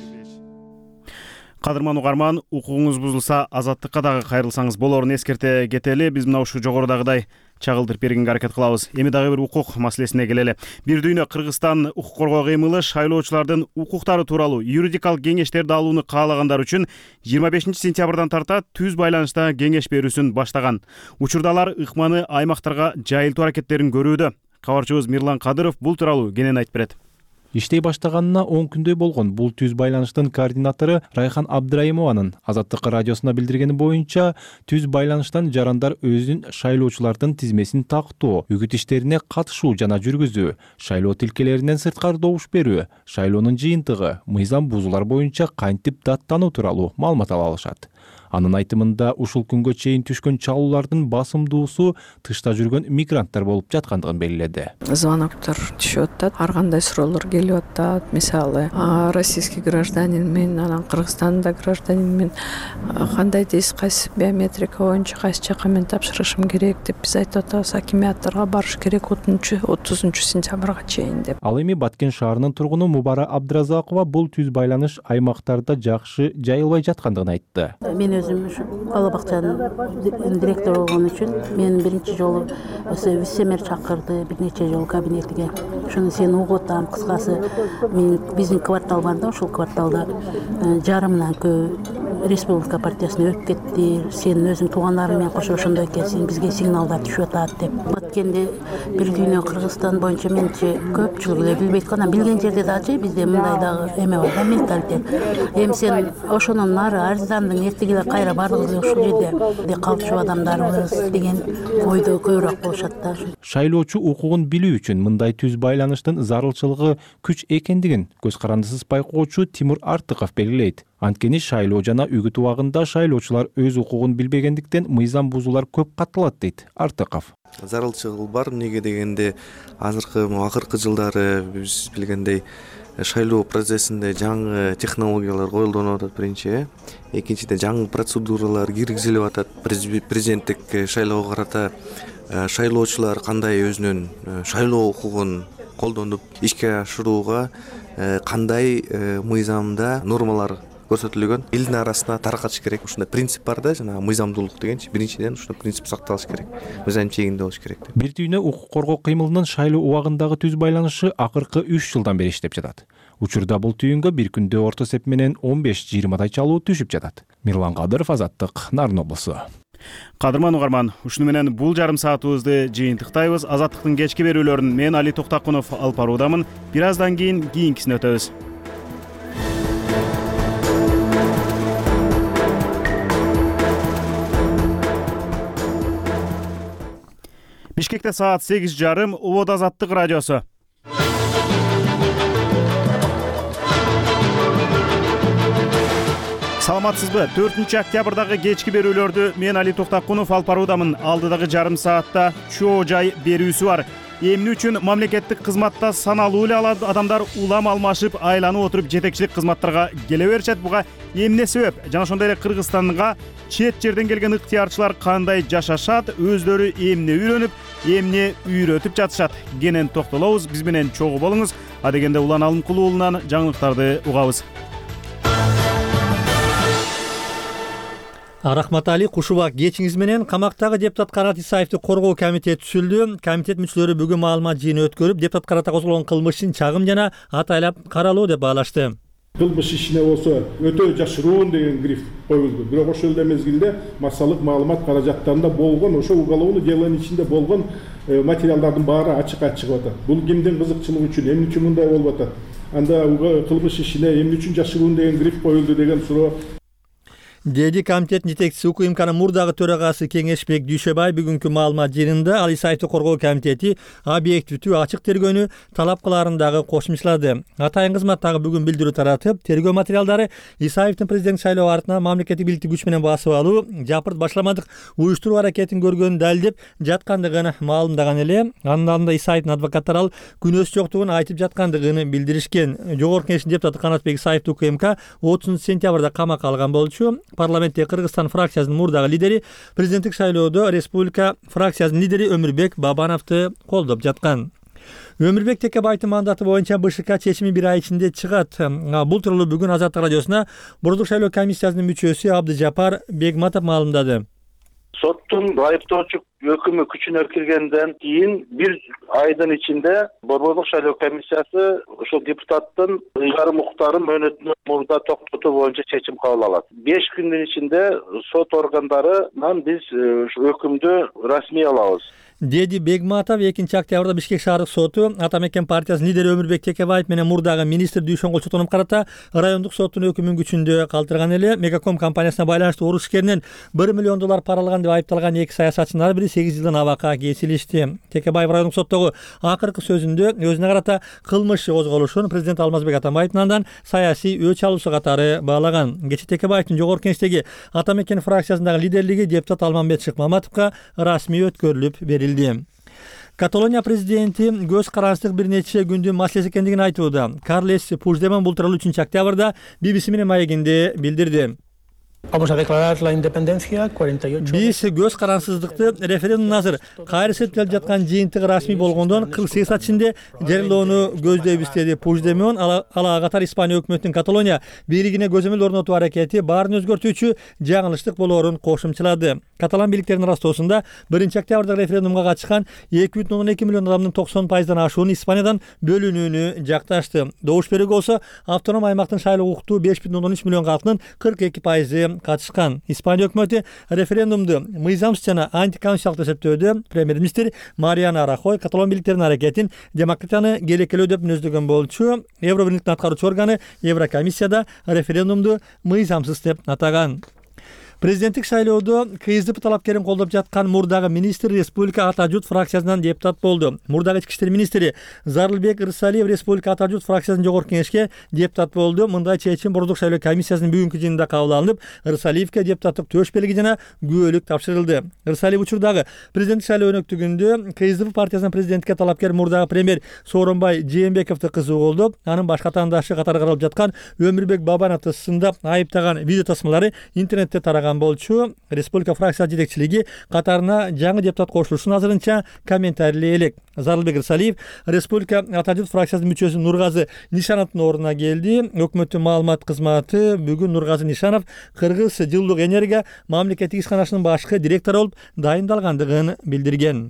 Кадырман угарман, укугуңуз бузулса Азаттыкка дагы кайрылсаңыз болоорун эскерте кетели. Биз мына ушул жогорудагыдай чагылдырып бергенге аракет кылабыз. Эми дагы бир укук маселесине келели. Бир дүйнө Кыргызстан укук коргоо кыймылы шайлоочулардын укуктары тууралуу юридикалык кеңештерди алууну каалагандар үчүн жыйырма бешинчи сентябрдан тарта түз байланышта кеңеш берүүсүн баштаган. Учурда алар ыкманы аймактарга жайылтуу аракеттерин көрүүдө. Кабарчыбыз Мирлан Кадыров бул тууралуу кенен айтып берет. Иштей баштаганына он күндөй болгон бул түз байланыштын координатору Райхан Абдырайымованын Азаттык радиосуна билдиргени боюнча, түз байланыштан жарандар өзүнүн шайлоочулардын тизмесин тактоо, үгүт иштерине катышуу жана жүргүзүү, шайлоо тилкелеринен сырткары добуш берүү, шайлоонун жыйынтыгы, мыйзам бузуулар боюнча кантип даттануу тууралуу маалымат ала алышат. Анын айтымында ушул күнгө чейин түшкөн чалуулардын басымдуусу тышта жүргөн мигранттар болуп жаткандыгын белгиледи. Звоноктор түшүп атат, ар кандай суроолор келип атат. Мисалы, российский гражданинмен, анан Кыргызстанда гражданинмен кандай дейсиз, кайсы биометрика боюнча кайсы жака мен тапшырышым керек деп биз айтып атабыз. Акиматтарга барыш керек отузунчу сентябрга чейин деп. Ал эми Баткен шаарынын тургуну Мубара Абдыразакова бул түз байланыш аймактарда жакшы жайылбай жаткандыгын айтты. Өзүм бала бакчанын директору болгон үчүн мен биринчи жолу вице-мэр чакырды, бир нече жолу кабинетиге. Ошону сен угуп атам, кыскасы мен биздин квартал бар да, ошол кварталда жарымдан көп республика партиясына өтүп кетти. Сен өзүң туугандарың менен кошо ошондой экенсиң, бизге сигналдар түшүп атат деп. Баткенде бир дүйнө Кыргызстан боюнча менче көпчүлүк эле билбейт экен. Билген жерде дагы бизде мындай дагы эме бар да, менталитет. Эми сен ошонун нары арыздандың, эртеге кайра бардыгыбыз ушул жерде калчу адамдарбыз деген ойдо көбүрөөк болушат да. Шайлоочу укугун билүү үчүн мындай түз байланыштын зарылчылыгы күч экендигин көз карандысыз байкоочу Тимур Артыков белгилейт. Анткени шайлоо жана үгүт убагында шайлоочулар өз укугун билбегендиктен мыйзам бузуулар көп катталат дейт Артыков. Зарылчылык бар, эмнеге дегенде азыркы акыркы жылдары биз билгендей шайлоо процессинде жаңы технологиялар колдонулуп атат биринчи. Экинчиден жаңы процедуралар киргизилип атат. Президенттик шайлоого карата шайлоочулар кандай өзүнүн шайлоо укугун колдонуп ишке ашырууга кандай мыйзамда нормалар көрсөтүлгөн. Элдин арасына таркатыш керек. Ушундай принцип бар да, жанагы мыйзамдуулук дегенчи. Биринчиден ушул принцип сакталыш керек. Мыйзам чегинде болуш керек. Бир түйүнө укук коргоо кыймылынын шайлоо убагындагы түз байланышы акыркы үч жылдан бери иштеп жатат. Учурда бул түйүнгө бир күндө орто эсеп менен он беш жыйырмадай чалуу түшүп жатат. Мирлан Кадыров, Азаттык, Нарын облусу. Кадырман угарман, ушуну менен бул жарым саатыбызды жыйынтыктайбыз. Азаттыктын кечки берүүлөрүн мен Али Токтакунов алып баруудамын. Бир аздан кийин кийинкисине өтөбүз. Бишкекте саат сегиз жарым, Убод Азаттык радиосу. Саламатсызбы? төртүнчү октябрдагы кечки берүүлөрдү мен Али Токтакунов алып баруудамын. Алдыдагы жарым саатта чоо жай берүүсү бар. Эмне үчүн мамлекеттик кызматта саналуу эле адамдар улам алмашып, айланып отуруп жетекчилик кызматтарга келе беришет. Буга эмне себеп? Жана ошондой эле Кыргызстанга чет жерден келген ыктыярчылар кандай жашашат, өздөрү эмне үйрөнүп, эмне үйрөтүп жатышат? Кенен токтолобуз. Биз менен чогуу болуңуз. Адегенде Улан Алымкул уулунан жаңылыктарды угабыз. Рахматали Кушубак, кечиңиз менен камактагы депутат Канат Исаевди коргоо комитети түзүлдү. Комитет мүчөлөрү бүгүн маалымат жыйыны өткөрүп, депутат карата козголгон кылмыштын чагым жана атайлап каралуу деп баалашты. Кылмыш ишине болсо өтө жашыруун деген гриф коюлду. Бирок ошол эле мезгилде массалык маалымат каражаттарында болгон, ошо уголовный делонун ичинде болгон материалдардын баары ачыкка чыгып атат. Бул кимдин кызыкчылыгы үчүн, эмне үчүн мындай болуп атат? Анда кылмыш ишине эмне үчүн жашыруун деген гриф коюлду деген суроо. Деди комитеттин жетекчиси УКМКнын мурдагы төрагасы Кеңешбек Дүйшөбай бүгүнкү маалымат жыйынында Али Исаевди коргоо комитети объективдүү ачык тергөөнү талап кылаарындагы кошумчалады. Атайын кызматтагы бүгүн билдирүү таратып, тергөө материалдары Исаевдин президент шайлоо артынан мамлекеттик бийликти күч менен басып алуу, жапырт башламадык уюштуруу аракетин көргөнүн далилдеп жаткандыгын маалымдаган эле. Анын алдында Исаевдин адвокаттары ал күнөөсү жоктугун айтып жаткандыгын билдиришкен. Жогорку Кеңештин депутаты Канатбек Исаевди УКМК отузунчу сентябрда камакка алган болчу. Парламентте Кыргызстан фракциясынын мурдагы лидери президенттик шайлоодо республика фракциясынын лидери Өмүрбек Бабановду колдоп жаткан. Өмүрбек Текебаевдин мандаты боюнча БШК чечими бир ай ичинде чыгат. Бул тууралуу бүгүн Азаттык радиосуна Бордук шайлоо комиссиясынын мүчөсү Абдыжапар Бегматов маалымдады. Соттун айыптоочу өкүмү күчүнө киргенден кийин бир айдын ичинде Борбордук шайлоо комиссиясы ошол депутаттын ыйгарым укуктарын мөөнөтүнөн мурда токтотуу боюнча чечим кабыл алат. беш күндүн ичинде сот органдарынан биз өкүмдү расмий алабыз. Деди Бегматов экинчи октябрда Бишкек шаардык соту Атамекен партиясынын лидери Өмүрбек Текебаев менен мурдагы министр Дүйшөн Колчотонов карата райондук соттун өкүмүн күчүндө калтырган эле. Мегаком компаниясына байланыштуу уруш ишкеринен бир миллион доллар пара алган деп айыпталган эки саясатчынын ар бири сегиз жылдан абакка кесилишти. Текебаев райондук соттогу акыркы сөзүндө өзүнө карата кылмыш козголушун президент Алмазбек Атамбаевдин андан саясий өч алуусу катары баалаган. Кечээ Текебаевдин жогорку кеңештеги Атамекен фракциясындагы лидерлиги депутат Алмамбет Шыкмаматовго расмий өткөрүлүп берилди. Каталония президенти көз карандык бир нече күндүн маселеси экендигин айтууда. Карлес Пуждемон бул тууралуу үчүнчү октябрда би би си менен маегинде билдирди. Биз көз карансыздыкты референдумдан азыр кайрысы өтүлүп жаткан жыйынтыгы расмий болгондон кырк сегиз саат ичинде жарыялоону көздөйбүз деди Пуждемон. Ала катар Испания өкмөтүнүн Каталония бийлигине көзөмөл орнотуу аракети баарын өзгөртүүчү жаңылыштык болоорун кошумчалады. Каталан бийликтеринин растоосунда биринчи октябрда референдумга катышкан эки бүтүн ондон эки миллион адамдын токсон пайыздан ашуунун Испаниядан бөлүнүүнү жакташты. Добуш берүүгө болсо автоном аймактын шайлоо укуктуу беш бүтүн ондон үч миллион калктын кырк эки пайызы катышкан. Испания өкмөтү референдумду мыйзамсыз жана антиконституциялык деп эсептөөдө. Премьер-министр Мариана Рахой Каталон бийликтеринин аракетин демократияны келекелөө деп мүнөздөгөн болчу. Евробирликтин аткаруучу органы Еврокомиссияда референдумду мыйзамсыз деп атаган. Президенттик шайлоодо КСДП талапкерин колдоп жаткан мурдагы министр Республика Ата журт фракциясынан депутат болду. Мурдагы ички иштер министри Зарылбек Рысалиев Республика Ата журт фракциясынын жогорку кеңешке депутат болду. Мындай чечим Бордук шайлоо комиссиясынын бүгүнкү жыйынында кабыл алынып, Рысалиевке депутаттык төш белги жана күбөлүк тапшырылды. Рысалиев учурдагы президенттик шайлоо өнөктүгүндө КСДП партиясынын президентке талапкер мурдагы премьер Сооронбай Жээнбековду кызуу колдоп, анын башка атаандашы катары каралып жаткан Өмүрбек Бабановду сындап айыптаган видео тасмалары интернетте тараган баштаган болчу. Республика фракция жетекчилиги катарына жаңы депутат кошулушун азырынча комментарийлей элек. Зарылбек Рсалиев Республика Ата журт фракциясынын мүчөсү Нургазы Нишановдун ордуна келди. Өкмөттүн маалымат кызматы бүгүн Нургазы Нишанов Кыргыз жылдык энергия мамлекеттик ишканасынын башкы директору болуп дайындалгандыгын билдирген.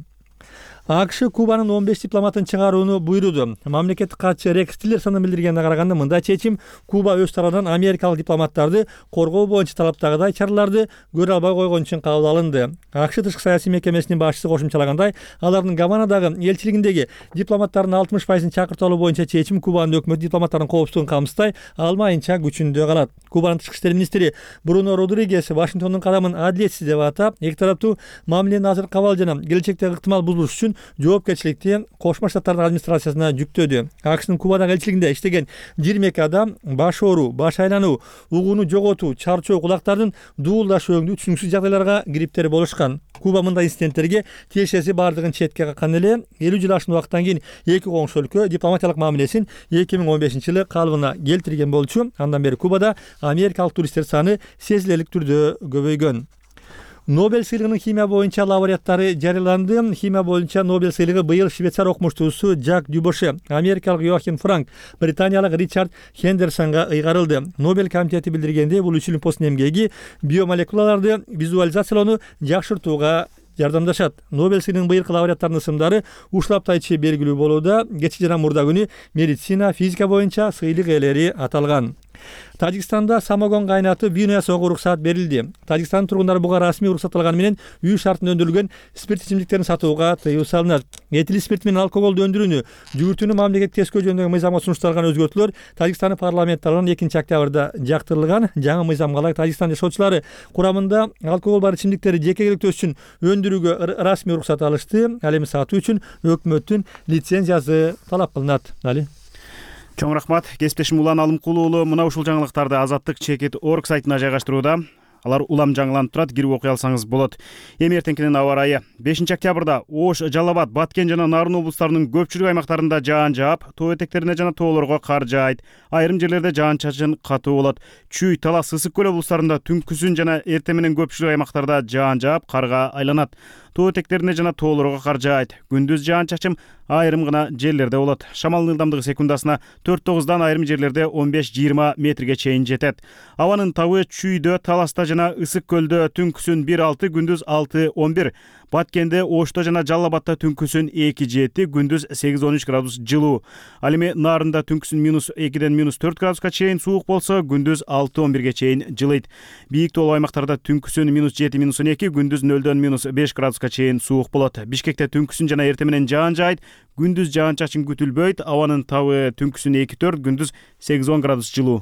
АКШ Кубанын он беш дипломатын чыгарууну буйруду. Мамлекеттик катчы Рекс Тиллерсонун билдиргенине караганда, мындай чечим Куба өз тарабынан америкалык дипломаттарды коргоо боюнча талаптагыдай чараларды көрө албай койгон үчүн кабыл алынды. АКШ тышкы саясий мекемесинин башчысы кошумчалагандай, алардын Гаванадагы элчилигиндеги дипломаттардын алтымыш пайызын чакыртып алуу боюнча чечим Кубанын өкмөтү дипломаттардын коопсуздугун камсыздай алмайынча күчүндө калат. Кубанын тышкы иштер министри Бруно Родригес Вашингтондун кадамын адилетсиз деп атап, эки тараптуу мамиленин азыркы абалы жана келечектеги ыктымал бузулуш үчүн жоопкерчиликти Кошмо Штаттардын администрациясына жүктөдү. АКШнын Кубадагы элчилигинде иштеген жыйырма эки адам баш оору, баш айлануу, угууну жоготуу, чарчоо, кулактардын дуулдаш өңдүү түшүнүксүз жагдайларга кириптер болушкан. Куба мындай инциденттерге тиешеси бардыгын четке каккан эле элүү жыл ашкан убакыттан кийин эки коңшу өлкө дипломатиялык мамилесин эки миң он бешинчи жылы калыбына келтирген болчу. Андан бери Кубада америкалык туристтер саны сезилерлик түрдө көбөйгөн. Нобель сыйлыгынын химия боюнча лауреаттары жарыяланды. Химия боюнча Нобель сыйлыгы быйыл швейцар окумуштуусу Жак Дюбоше, америкалык Йоахим Франк, британиялык Ричард Хендерсонго ыйгарылды. Нобель комитети билдиргендей, бул үч илимпоздун эмгеги биомолекулаларды визуализациялоону жакшыртууга жардамдашат. Нобель сыйлыгынын быйылкы лауреаттарынын ысымдары ушулаптайчы белгилүү болууда. Кечээ жана мурда күнү медицина, физика боюнча сыйлык ээлери аталган. Тажикстанда самогон кайнатып вино жасоого уруксаат берилди. Тажикстандын тургундары буга расмий уруксат алганы менен үй шартында өндүрүлгөн спирт ичимдиктерин сатууга тыюу салынат. Этил спирт менен алкоголду өндүрүүнү, жүгүртүүнү мамлекеттик тескөө жөнүндөгү мыйзамга сунушталган өзгөртүүлөр Тажикстандын парламенти тарабынан экинчи октябрда жактырылган. Жаңы мыйзамга ылайык Тажикстан жашоочулары курамында алкогол бар ичимдиктерди жеке керектөөсү үчүн өндүрүүгө расмий уруксат алышты. Ал эми сатуу үчүн өкмөттүн лицензиясы талап кылынат. Али Чоң рахмат. Кесиптешим Улан Алымкулуу мына ушул жаңылыктарды азаттык чекит точка орг сайтына жайгаштырууда. Алар улам жаңыланып турат, кирип окуй алсаңыз болот. Эми эртеңкинин аба ырайы. бешинчи октябрда Ош, Жалал Абад, Баткен жана Нарын облустарынын көпчүлүк аймактарында жаан жаап, тоо этектерине жана тоолорго кар жаайт. Айрым жерлерде жаан-чачын катуу болот. Чүй, Талас, Ысык көл облустарында түнкүсүн жана эртең менен көпчүлүк аймактарда жаан жаап, карга айланат. Тоо этектерине жана тоолорго кар жаайт. Күндүз жаан-чачым айрым гана жерлерде болот. Шамалдын ылдамдыгы секундасына төрт тогуздан айрым жерлерде он беш жыйырма метрге чейин жетет. Абанын табы Чүйдө, Таласта жана Ысык көлдө түнкүсүн бир алты, күндүз алты он бир. Баткенде, Ошто жана Жалал Абадта түнкүсүн эки жети, күндүз сегиз он үч градус жылуу. Ал эми Нарында түнкүсүн минус экиден минус төрт градуска чейин суук болсо, күндүз алты он бирге чейин жылыйт. Бийик тоолуу аймактарда түнкүсүн минус жети минус он эки, күндүз нөлдөн минус беш градуска чейин суук болот. Бишкекте түнкүсүн жана эртең менен жаан жаайт, күндүз жаан-чачын күтүлбөйт. Абанын табы түнкүсүн эки төрт, күндүз сегиз он градус жылуу.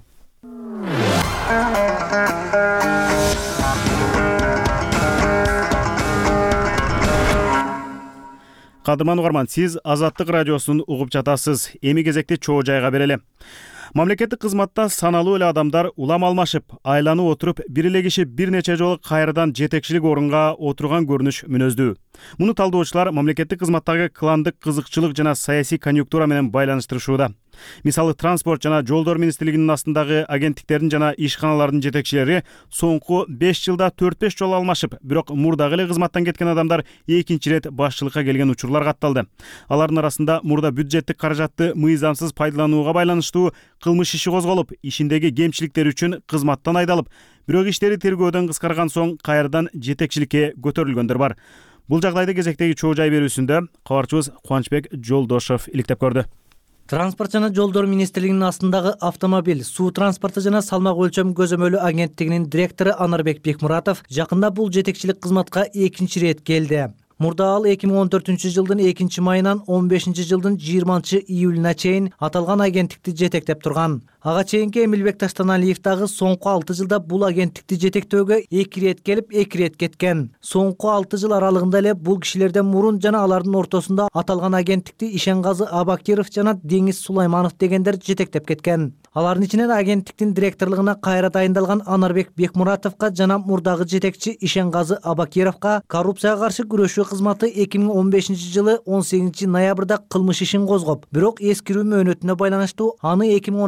Кадырман угарман, сиз Азаттык радиосун угуп жатасыз. Эми кезекти чоо жайга берели. Мамлекеттик кызматта саналуу эле адамдар улам алмашып, айланып отуруп, бир эле киши бир нече жолу кайрадан жетекчилик орунга отурган көрүнүш мүнөздүү. Муну талдоочулар мамлекеттик кызматтагы кландык кызыкчылык жана саясий конъюнктура менен байланыштырышууда. Мисалы, транспорт жана жолдор министрлигинин астындагы агенттиктердин жана ишканалардын жетекчилери соңку беш жылда төрт беш жолу алмашып, бирок мурдагы эле кызматтан кеткен адамдар экинчи ирет башчылыкка келген учурлар катталды. Алардын арасында мурда бюджеттик каражатты мыйзамсыз пайдаланууга байланыштуу кылмыш иши козголуп, ишиндеги кемчиликтер үчүн кызматтан айдалып, бирок иштери тергөөдөн кыскарган соң кайрадан жетекчиликке көтөрүлгөндөр бар. Бул жагдайды кезектеги чоо жай берүүсүндө кабарчыбыз Кубанычбек Жолдошов иликтеп көрдү. Транспорт жана жолдор министрлигинин астындагы автомобиль, суу транспорту жана салмак өлчөм көзөмөлү агенттигинин директору Анарбек Бекмуратов жакында бул жетекчилик кызматка экинчи ирет келди. Мурда ал эки миң он төртүнчү жылдын экинчи майынан он бешинчи жылдын жыйырманчы июлуна чейин аталган агенттикти жетектеп турган. Ага чейинки Эмилбек Таштаналиев дагы соңку алты жылда бул агенттикти жетектөөгө эки ирет келип, эки ирет кеткен. Соңку алты жыл аралыгында эле бул кишилерден мурун жана алардын ортосунда аталган агенттикти Ишенгазы Абакиров жана Деңиз Сулайманов дегендер жетектеп кеткен. Алардын ичинен агенттиктин директорлугуна кайра дайындалган Анарбек Бекмуратовго жана мурдагы жетекчи Ишенгазы Абакировго коррупцияга каршы күрөшүү кызматы эки миң он бешинчи жылы он сегизинчи ноябрда кылмыш ишин козгоп, бирок эскирүү мөөнөтүнө байланыштуу аны эки миң он алтынчы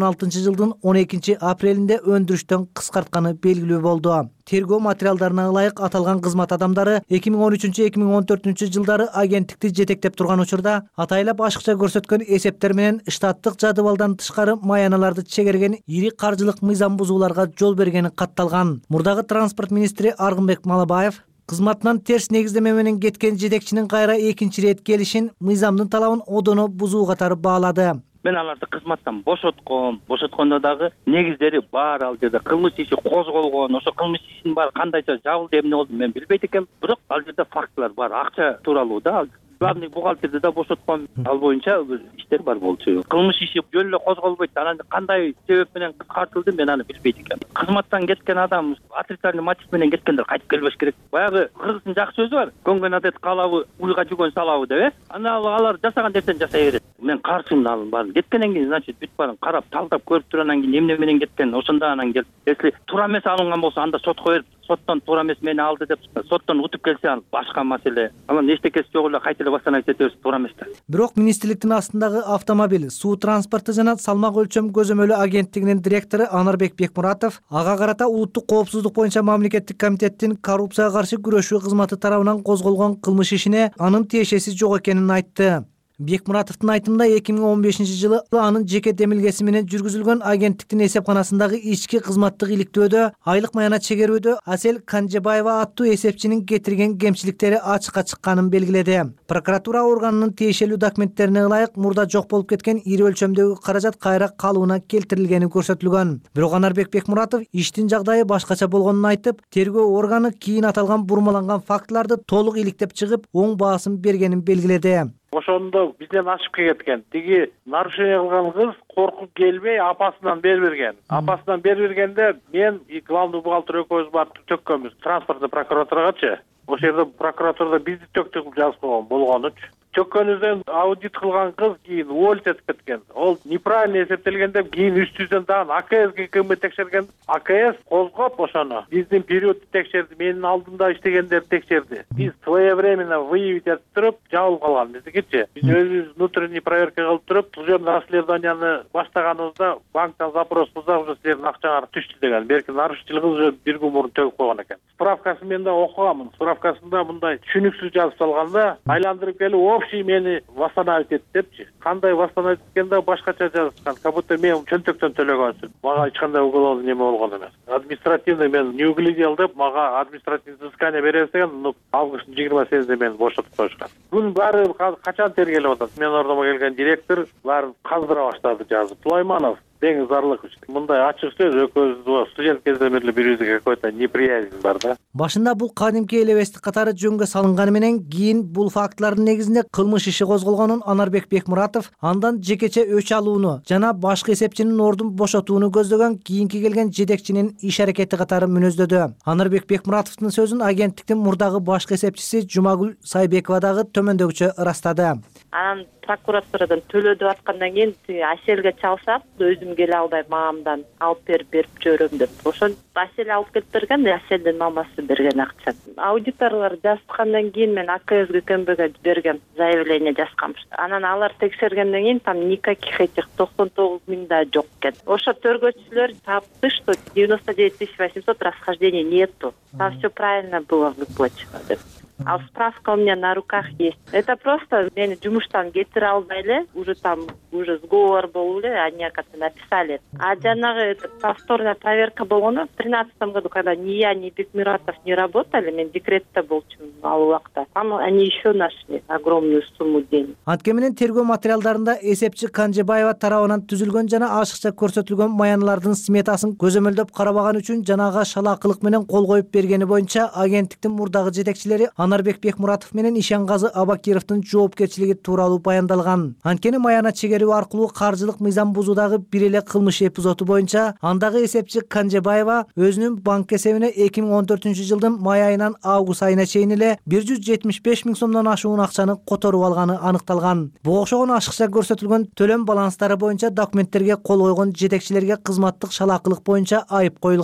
жылдын он экинчи апрелинде өндүрүштөн кыскартканы белгилүү болду. Тергөө материалдарына ылайык аталган кызмат адамдары эки миң он үчүнчү эки миң он төртүнчү жылдары агенттикти жетектеп турган учурда атайлап ашыкча көрсөткөн эсептер менен штаттык жадыбалдан тышкары маяналарды чегерген ири каржылык мыйзам бузууларга жол бергени катталган. Мурдагы транспорт министри Аргынбек Малабаев кызматынан терс негиздеме менен кеткен жетекчинин кайра экинчи ирет келишин мыйзамдын талабын одоно бузуу катары баалады. Мен аларды кызматтан бошотком, бошоткондо дагы негиздери бар, ал жерде кылмыш иши козголгон, ошо кылмыш ишин бар кандайча жабылды, эмне болду мен билбейт экенмин, бирок ал жерде фактылар бар, акча тууралуу да. Главный бухгалтерди да бошоткон, ал боюнча иштер бар болчу. Кылмыш иши жөн эле козголбойт, анан кандай себеп менен кыскартылды мен аны билбейт экенмин. Кызматтан кеткен адам отрицательный мотив менен кеткендер кайтып келбеш керек. Баягы кыргыздын жакшы сөзү бар, көнгөн адет калабы, уйга жүгөн салабы деп, э? Аны алар жасаган нерсени жасай берет. Мен каршымын алын баарын. Кеткенден кийин, значит, бүт баарын карап, талдап көрүп турандан кийин эмне менен кеткен, ошондо анан келип, если туура эмес алынган болсо, анда сотко берип, соттон туура эмес мени алды деп, соттон утуп келсе, ал башка маселе. Анан эчтекеси жок эле кайта эле баштан айтебиз, туура эмес да. Бирок министрликтин астындагы автомобиль, суу транспорту жана салмак өлчөм көзөмөлү агенттигинин директору Анарбек Бекмуратов ага карата улуттук коопсуздук боюнча мамлекеттик комитеттин коррупцияга каршы күрөшүү кызматы тарабынан козголгон кылмыш ишине анын тиешеси жок экенин айтты. Бекмуратовдун айтымында эки миң он бешинчи жылы анын жеке демилгеси менен жүргүзүлгөн агенттиктин эсепканасындагы ички кызматтык иликтөөдө айлык маяна чегерүүдө Асель Канжебаева аттуу эсепчинин кетирген кемчиликтери ачыкка чыкканын белгиледи. Прокуратура органынын тиешелүү документтерине ылайык мурда жок болуп кеткен ири өлчөмдөгү каражат кайра калыбына келтирилгени көрсөтүлгөн. Бирок Анарбек Бекмуратов иштин жагдайы башкача болгонун айтып, тергөө органы кийин аталган бурмаланган фактыларды толук иликтеп чыгып, оң баасын бергенин белгиледи. Ошондо бизден ашып кеткен. Тиги нарушение кылган кыз коркуп келбей апасынан берип берген. Апасынан берип бергенде мен главный бухгалтер экөөбүз барып төккөнбүз транспорттук прокуратурагачы. Ошол жерде прокуратурада бизди төктүп жазып койгон болгонучу. Төккөнүздөн аудит кылган кыз кийин уволить этип кеткен. Ол неправильно эсептелген деп кийин үстүбүздөн дагы А К Сге ким текшерген. А К С козгоп ошону биздин периодду текшерди, менин алдымда иштегендерди текшерди. Биз своевременно выявить этип туруп жабылып калган биздикичи. Биз өзүбүз внутренний проверка кылып туруп, служебный расследованияны баштаганыбызда банктан запрос кылсак, уже силердин акчаңар түштү деген. Берки нарушитель кыз уже бир күн мурун төгүп койгон экен. Справкасын мен да окуганмын. Справкасында мындай түшүнүксүз жазып салганда, айландырып келип общий мени восстановить эт депчи. Кандай восстановить эткенде башкача жазышкан. Как будто мен чөнтөктөн төлөгөнсүн. Мага эч кандай уголовный неме болгон эмес. Административный мен не углядел деп, мага административный взыскание беребиз деген, ну августтун жыйырма сегизинде мени бошотуп коюшкан. Бунун баары качан тергелип атат? Мен ордомо келген директор баарын каздыра баштады жазып. Сулайманов Деңиз Зарлыкович, мындай ачык сөз экөөбүз студент кезден бери бирибизге какой-то неприязнь бар да. Башында бул кадимки элебестик катары жөнгө салынганы менен кийин бул фактылардын негизинде кылмыш иши козголгонун Анарбек Бекмуратов андан жекече өч алууну жана башкы эсепчинин ордун бошотууну көздөгөн кийинки келген жетекчинин иш аракети катары мүнөздөдү. Анарбек Бекмуратовдун сөзүн агенттиктин мурдагы башкы эсепчиси Жумагүл Сайбекова дагы төмөндөгүчө ырастады. Анан прокуратурадан төлөдүп аткандан кийин Аселге чалсам, өзүм келе албай мамамдан алып берип берип жиберем деп. Ошон Асел алып келип берген, Аселдин мамасы берген акчаны. Аудиторлор жазгандан кийин мен А К Сге КМБге берген заявление жазганмын. Анан алар текшергенден кийин там никаких этих токсон тогуз миң да жок экен. Ошо тергөөчүлөр тапты, что девяносто девять тысяч восемьсот расхождений нету. Там все правильно было выплачено деп. А справка у меня на руках есть. Это просто мени жумуштан кетире албай эле, уже там уже сговор болуп эле, они как-то написали. А жанагы повторная проверка болгону в тринадцатом году, когда ни я, ни Бекмуратов не работали, мен декретте болчумун ал убакта. Там они еще нашли огромную сумму денег. Анткени менен тергөө материалдарында эсепчи Канжебаева тарабынан түзүлгөн жана ашыкча көрсөтүлгөн маянылардын сметасын көзөмөлдөп карабаган үчүн жанага шалаакылык менен кол коюп бергени боюнча агенттиктин мурдагы жетекчилери Анарбек Бекмуратов менен Ишангазы Абакировдун жоопкерчилиги тууралуу баяндалган. Анткени маяна чегерүү аркылуу каржылык мыйзам бузуудагы бир эле кылмыш эпизоду боюнча андагы эсепчи Канжебаева өзүнүн банк эсебине эки миң он төртүнчү жылдын май айынан август айына чейин эле бир жүз жетимиш беш миң сомдон ашуун акчаны которуп алганы аныкталган. Буга окшогон ашыкча көрсөтүлгөн төлөм баланстары боюнча документтерге кол койгон жетекчилерге кызматтык шалаакылык боюнча айып коюлган.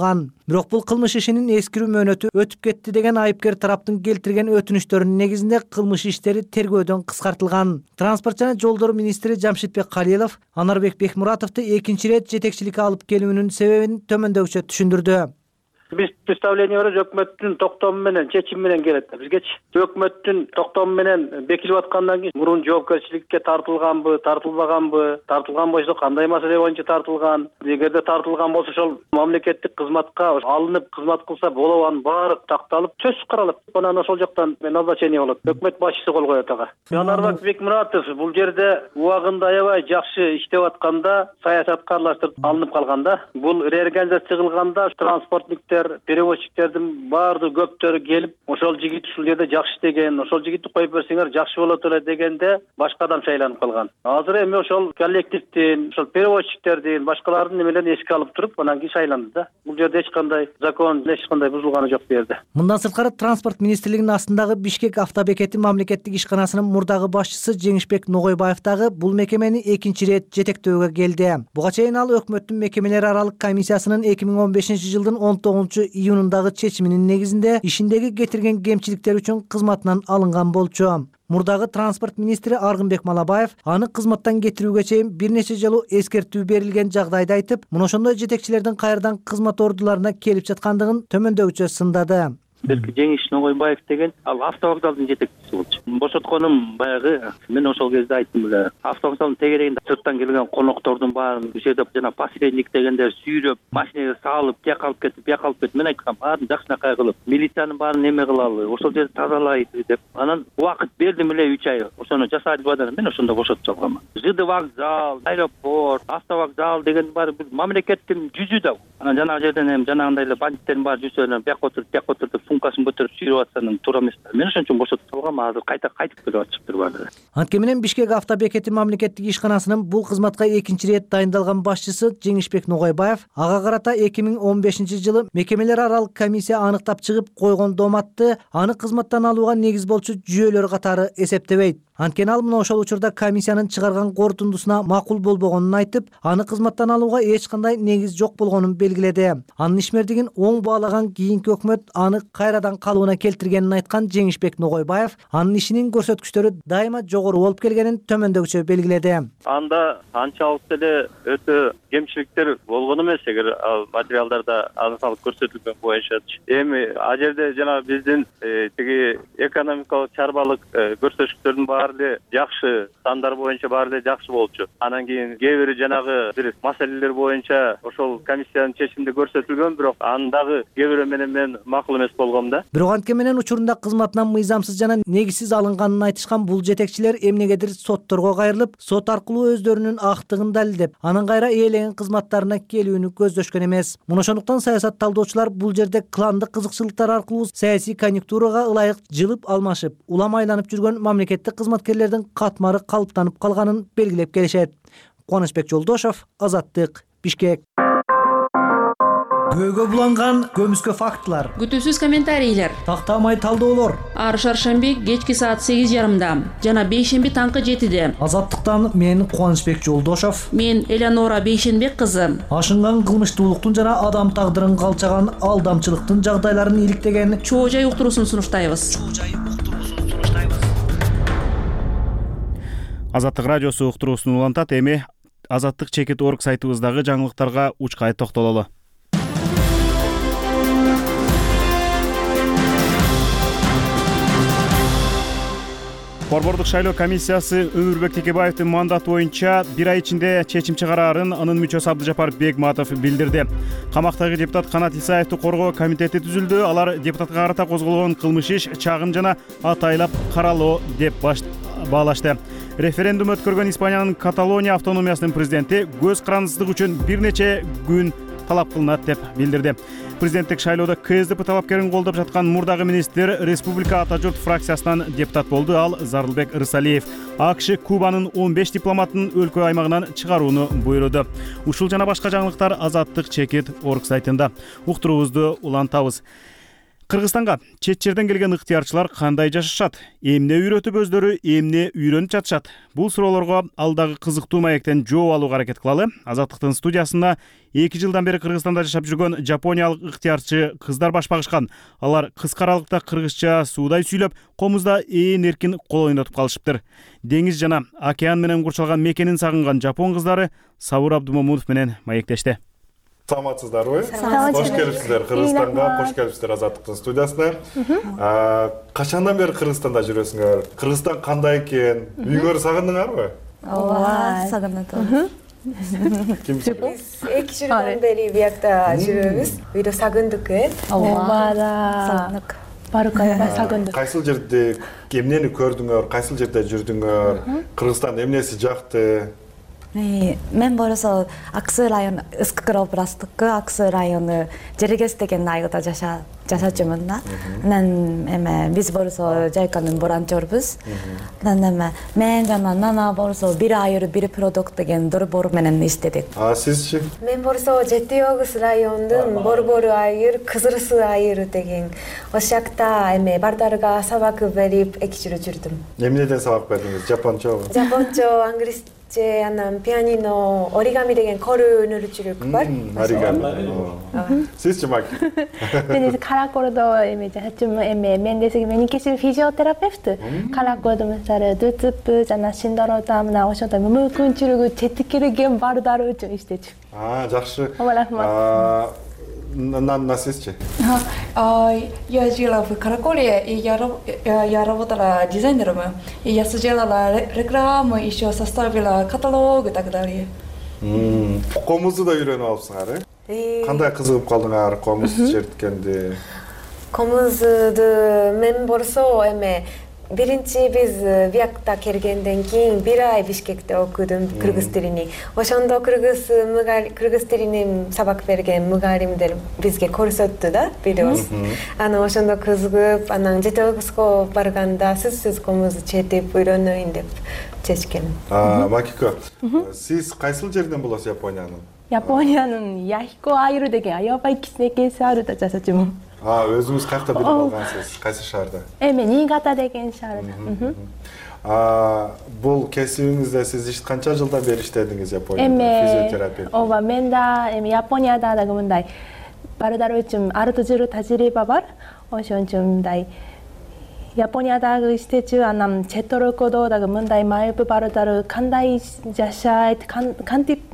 Бирок бул кылмыш ишинин эскирүү мөөнөтү өтүп кетти деген айыпкер тараптын келтирген өтүнүчтөрүнүн негизинде кылмыш иштери тергөөдөн кыскартылган. Транспорт жана жолдор министри Жамшитбек Калилов Анарбек Бекмуратовду экинчи ирет жетекчиликке алып келүүнүн себебин төмөндөгүчө түшүндүрдү. Биз представлениябыз өкмөттүн токтому менен, чечими менен келет. Бизгечи өкмөттүн токтому менен бекилип аткандан кийин мурун жоопкерчиликке тартылганбы, тартылбаганбы, тартылган болсо кандай маселе боюнча тартылган, эгерде тартылган болсо ошол мамлекеттик кызматка алынып кызмат кылса болобу, анын баары такталып, сөзсүз каралат. Анан ошол жактан назначение болот. Өкмөт башчысы кол коет ага. Анарбек Бекмуратов бул жерде убагында аябай жакшы иштеп атканда саясатка аралаштырып алынып калган да. Бул реорганизация кылганда транспортниктер, перевозчиктердин баардыгы көптөрү келип, ошол жигит ушул жерде жакшы иштеген, ошол жигитти коюп берсеңер жакшы болот эле дегенде башка адам шайланып калган. Азыр эми ошол коллективдин, ошол перевозчиктердин, башкалардын немелерин эске алып туруп, анан кийин шайланды да. Бул жерде эч кандай закон, эч кандай бузулганы жок бу жерде. Мындан сырткары транспорт министрлигинин астындагы Бишкек автобекети мамлекеттик ишканасынын мурдагы башчысы Жеңишбек Ногойбаев дагы бул мекемени экинчи ирет жетектөөгө келди. Буга чейин ал өкмөттүн мекемелер аралык комиссиясынын эки миң он бешинчи жылдын он тогузунчу июнундагы чечиминин негизинде ишиндеги кетирген кемчиликтер үчүн кызматынан алынган болчу. Мурдагы транспорт министри Аргынбек Малабаев аны кызматтан кетирүүгө чейин бир нече жолу эскертүү берилген жагдайды айтып, мына ошондой жетекчилердин кайрадан кызмат ордуларына келип жаткандыгын төмөндөгүчө сындады. Берки Жеңиш Ногойбаев деген ал автовокзалдын жетекчиси болчу. Бошотконум баягы мен ошол кезде айттым эле. Автовокзалдын тегерегинде сырттан келген коноктордун баарын ишедеп жана посредник дегендер сүйрөп, машинеге салып, тияка алып кетип, бияка алып кетип, мен айткам, баарын жакшынакай кылып, милициянын баарын эме кылалы, ошол жерди тазалайлы деп. Анан убакыт бердим эле үч ай. Ошону жасады бадан мен ошондо бошотуп салгам. ЖД вокзал, аэропорт, автовокзал деген баары бул мамлекеттин жүзү да. Анан жанагы жерден эми жанагындай эле бандиттердин баары жүрсө, бияка отуруп, бияка отуруп сумкасын көтөрүп сүйрөп атсанын туура эмес. Мен ошон үчүн бошотуп салгам, азыр кайта кайтып келип атышыптыр баары. Антке менен Бишкек автобекети мамлекеттик ишканасынын бул кызматка экинчи ирет дайындалган башчысы Жеңишбек Ногойбаев ага карата эки миң он бешинчи жылы мекемелер аралык комиссия аныктап чыгып койгон доматты аны кызматтан алууга негиз болчу жүйөлөр катары эсептебейт. Анткени ал мына ошол учурда комиссиянын чыгарган корутундусуна макул болбогонун айтып, аны кызматтан алууга эч кандай негиз жок болгонун белгиледи. Анын ишмердигин оң баалаган кийинки өкмөт аны кайрадан калыбына келтиргенин айткан Жеңишбек Ногойбаев анын ишинин көрсөткүчтөрү дайыма жогору болуп келгенин төмөндөгүчө белгиледи. Анда анчалык деле өтө кемчиликтер болгон эмес, эгер материалдарда аныкталып көрсөтүлгөн боюнча. Эми ал жерде жана биздин тиги экономикалык чарбалык көрсөткүчтөрдүн баары эле жакшы, стандар боюнча баары эле жакшы болчу. Анан кийин кээ бири жанагы бир маселелер боюнча ошол комиссиянын чечиминде көрсөтүлгөн, бирок андагы кээ бири менен мен макул эмес болгом да. Бирок антке менен учурунда кызматынан мыйзамсыз жана негизсиз алынганын айтышкан бул жетекчилер эмнегедир сотторго кайрылып, сот аркылуу өздөрүнүн актыгын далилдеп, анан кайра ээлеген кызматтарына келүүнү көздөшкөн эмес. Мына ошондуктан саясат талдоочулар бул жерде кландык кызыкчылыктар аркылуу саясий конъюнктурага ылайык жылып алмашып, улам айланып жүргөн мамлекеттик кызматкерлердин катмары калыптанып калганын белгилеп келишет. Кубанычбек Жолдошов, Азаттык, Бишкек. Көөгө буланган көмүскө фактылар, күтүүсүз комментарийлер, тактамай талдоолор. Ар шаршемби кечки саат сегиз жарымда жана бейшемби таңкы жетиде. Азаттыктан мен Кубанычбек Жолдошов, мен Элеонора Бейшенбек кызы. Ашынган кылмыштуулуктун жана адам тагдырын калчаган алдамчылыктын жагдайларын иликтеген чоо жай уктуруусун сунуштайбыз. Азаттык радиосу уктуруусун улантат. Эми азаттык чекит точка орг сайтыбыздагы жаңылыктарга учкай токтололу. Борбордук шайлоо комиссиясы Өмүрбек Текебаевдин мандаты боюнча бир ай ичинде чечим чыгарарын анын мүчөсү Абдыжапар Бегматов билдирди. Камактагы депутат Канат Исаевди коргоо комитети түзүлдү. Алар депутатка карата козголгон кылмыш иш чагым жана атайлап каралуу деп баалашты. Референдум өткөргөн Испаниянын Каталония автономиясынын президенти көз карандысыздык үчүн бир нече күн талап кылынат деп билдирди. Президенттик шайлоодо КСДП талапкерин колдоп жаткан мурдагы министр Республика Ата журт фракциясынан депутат болду. Ал Зарылбек Рысалиев АКШ Кубанын он беш дипломатын өлкө аймагынан чыгарууну буйруду. Ушул жана башка жаңылыктар азаттык чекит точка орг сайтында. Уктуруубузду улантабыз. Кыргызстанга чет жерден келген ыктыярчылар кандай жашашат, эмне үйрөтүп өздөрү эмне үйрөнүп жатышат? Бул суроолорго алдагы кызыктуу маектен жооп алууга аракет кылалы. Азаттыктын студиясында эки жылдан бери Кыргызстанда жашап жүргөн жапониялык ыктыярчы кыздар баш багышкан. Алар кыска аралыкта кыргызча суудай сүйлөп, комузда ээн эркин кол ойнотуп калышыптыр. Деңиз жана океан менен курчалган мекенин сагынган жапон кыздары Сабыр Абдумомунов менен маектешти. Саламатсыздарбы? Кош келипсиздер Кыргызстанга, кош келипсиздер Азаттыктын студиясына. Качандан бери Кыргызстанда жүрөсүңөр? Кыргызстан кандай экен? Үйүңөрдү сагындыңарбы? Ооба, сагындым. Биз эки жылдан бери биякта жүрөбүз. Үйдө сагындык э? Ооба да. Сагындык. Барыкайда сагындык. Кайсыл жерде эмнени көрдүңөр? Кайсыл жерде жүрдүңөр? Кыргызстан эмнеси жакты? Мен болсо Аксу району, Ыскы областтыкы Аксу району Жерегес деген айылда жаша жашачумун да. Анан эме биз болсо жайканын боранчорбуз. Анан эме мен жана нана болсо бир айыр бир продукт деген дорбор менен иштедик. А сизчи? Мен болсо Жети Огуз районунун борбору айыр, Кызырсы айыр деген ошакта эме бардарга сабак берип эки жыл жүрдүм. Эмнеден сабак бердиңиз? Жапончобу? Жапончо, англис 제 안남 피아니노 오리가미 деген 거루 누르주를 бар. 오리가미. Сизчи мак? Мен из каракордо эме жачым эме мен десеги менин кесиби физиотерапевт. Каракордо мисалы дутуп жана синдорода мына ошондой мүмкүнчүлүгү жеткирген бардары үчүн иштечү. А, жакшы. Рахмат. На на сизчи? Я жила в Каракоре, и я, я, я работала дизайнером, и я сделала рекламу, еще составила каталог и так далее. Комузду да үйрөнүп алыпсыңар, э? Кандай кызыгып калдыңар комуз черткенде? Комузду мен болсо эме биринчи биз биякта келгенден кийин бир ай Бишкекте окудум кыргыз тилини. Ошондо кыргыз кыргыз тилинин сабак берген мугалимдер бизге көрсөттү да, видеос. Анан ошондо кызыгып, анан Жети Огузго барганда сиз комузду чертип үйрөнөйүн деп чечкем. А, Макико, сиз кайсыл жерден болосуз Япониянын? Япониянын Яхико айры деген аябай кичинекей шаарда жашачумун. А, өзүңүз каякта билип алгансыз? Кайсы шаарда? Эме Ниигата деген шаарда. А, бул кесибиңизде сиз канча жылдан бери иштедиңиз Японияда? Эме Физиотерапевт. ооба, мен да эми Японияда дагы мындай бардар үчүн арты жүрүү тажрыйба бар. Ошон үчүн мындай Япониядагы иштечү, анан чет өлкөдө дагы мындай майып бардар кандай жашайт, кантип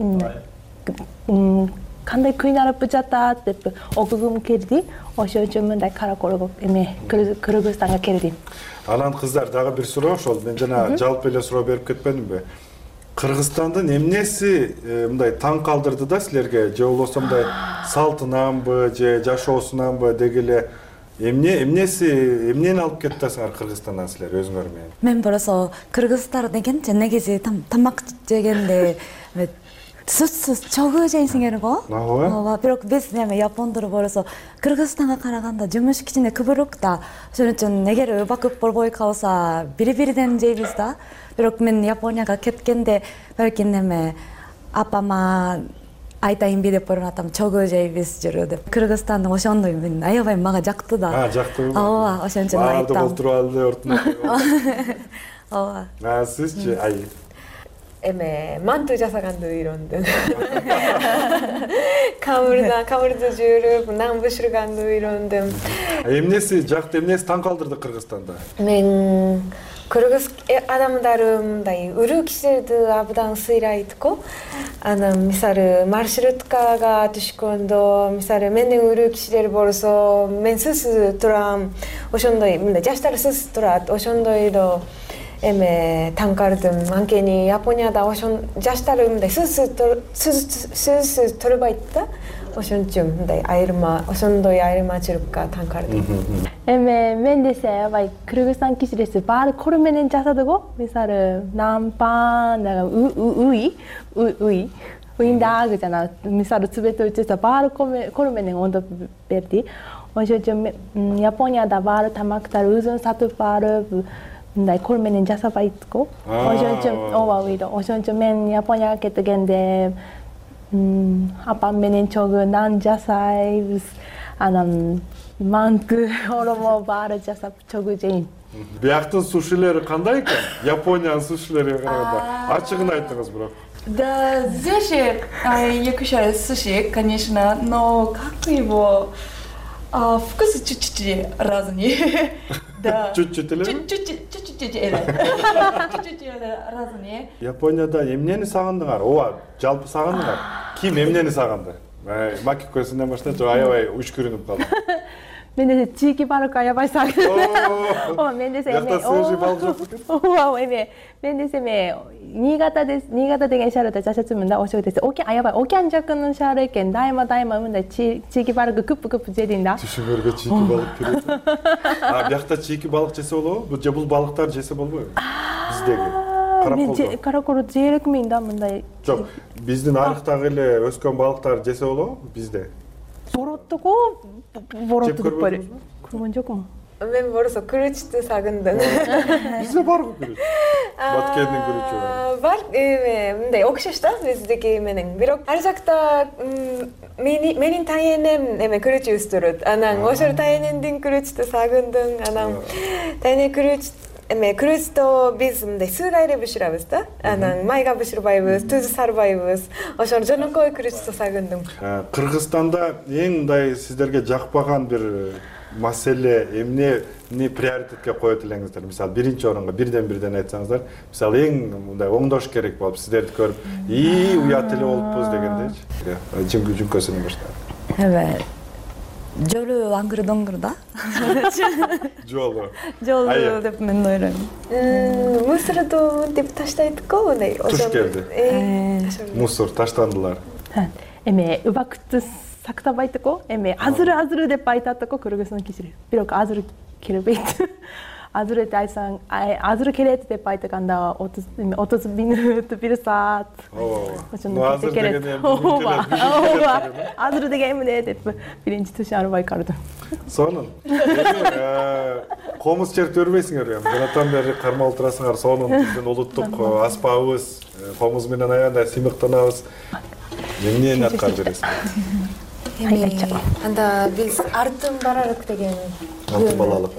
кандай кыйналып жатат деп окугум келди. Ошон үчүн мындай каракорго эме Кыргызстанга келдим. Анан кыздар дагы бир суроо, ошол мен жана жалпы эле суроо берип кетпедимби? Кыргызстандын эмнеси мындай таң калдырды да силерге? Же болбосо мындай салтынанбы, же жашоосунанбы деги эле эмне эмнеси эмнени алып кетти атасыңар Кыргызстандан силер өзүңөр менен? Мен болсо кыргыздар деген негизи тамак жегенде Сусуз чогуу жейсиңер го? Ооба, бирок биз эме япондор болсо Кыргызстанга караганда жумуш кичине көбүрөөк да. Ошон үчүн эгер убакыт болбой калса, бири-бириден жейбиз да. Бирок мен Японияга кеткенде балким эме апама айтайынбы деп баратам, чогуу жейбиз жүрүү деп. Кыргызстандын ошондой мен аябай мага жакты да. А, жактыбы? Ооба, ошон үчүн айтам. Баарды болтуруп алды ортуна. Ооба. А, сизчи? Ай. Эме манту жасаганды үйрөндүм. Камырда, камырда жүрүп, нан бышырганды үйрөндүм. Эмнеси жакты, эмнеси таң калдырды Кыргызстанда? Мен кыргыз адамдары мындай үрүү кишилерди абдан сыйлайт го. Анан мисалы маршруткага түшкөндө, мисалы менден үрүү кишилер болсо, мен сыз турам, ошондой мындай жаштар сыз турат, ошондой эле эме таң калдым. Анткени Японияда ошон жаштар мындай сыз сыз турбайт да. Ошон үчүн мындай айырма, ошондой айырмачылыкка таң калдым. Эме мен десе аябай Кыргызстан кишилери баары кору менен жасады го. Мисалы нампан, уй, уй, уйндагы жана мисалы цвет өчөсө баары кору менен ондоп берди. Ошон үчүн Японияда баары тамактар өзүн сатып барып мындай кол менен жасабайт го. Ошон үчүн ооба үйдө. Ошон үчүн мен Японияга кеткенде апам менен чогуу нан жасайбыз. Анан манты оромо баары жасап чогуу жейм. Бияктын сушилери кандай экен? Япониянын сушилерине караганда ачыгын айтыңыз бирок. Да, здесь я кушаю суши, конечно, но как его а, вкусы чуть-чуть разные. Да. Чуть-чуть эле? Чуть-чуть, чуть-чуть эле. Чуть-чуть эле разные. Японияда эмнени сагындыңар? Ооба, жалпы сагындыңар. Ким эмнени саганды? Макикосунан баштап жок аябай үшкүрүнүп калды. Мен десе чийки балык аябай сагындым. Ооба, мен десе эме. Жакта свежий балык жок экен? Ооба, эме. Мен десе эме Нигата дес, Нигата деген шаарда жашачумун да, ошол десе оке аябай океан жакынын шаары экен. Дайыма дайыма мындай чийки балыгы көп-көп жедин да. Түшүңөргө чийки балык кирет. А биякта чийки балык жесе болобу? Бул же бул балыктар жесе болбойбу? Биздеги. Мен каракол жей элекмин да мындай. Жок, биздин арыктагы эле өскөн балыктар жесе болобу бизде? Бороттугу, боротту деп бар. Көргөн жокмун. Мен борсо күрүчтү сагындым. Бизде барбы күрүч? Баткендин күрүчү бар. Бар, эме, мындай окшош да биздеки менен. Бирок ар жакта менин тайенем эме күрүч өстүрөт. Анан ошол тайенемдин күрүчтү сагындым. Анан тайене күрүч эме күрүчтү биз мындай сууга эле бышырабыз да. Анан майга бышырбайбыз, тузу сарбайбыз. Ошол жөнөкөй күрүчтү сагындым. Кыргызстанда эң мындай сиздерге жакпаган бир маселе эмне не приоритетке коет элеңиздер? Мисалы, биринчи орунга бирден-бирден айтсаңыздар, мисалы эң мындай оңдош керек болуп, сиздерди көрүп, "И, уят эле болуппуз" дегендейчи. Жыңгы жүнкөсүнөн баштап. Evet. Жолу аңгыр доңгыр да. Жолу. Жолу деп мен ойлойм. Мусорду деп таштайт го мындай. Туш келди. Мусор таштандылар. Эме убакытты сактабайт го. Эме азыр азыр деп айтат го Кыргызстан кишилери. Бирок азыр келбейт. Азыр деп айтсаң, азыр келет деп айтканда отуз мүнөт, бир саат. Ооба. Азыр деген эми ооба. Ооба. Азыр деген эмне деп биринчи туш арбай калды. Сонун. Комуз чертип бербейсиңер, жанатан бери кармалып турасыңар. Сонун биздин улуттук аспабыбыз, комуз менен аябай сыймыктанабыз. Эмнени аткарып бересиңер? Анда биз артын баралык деген. Артын балалык.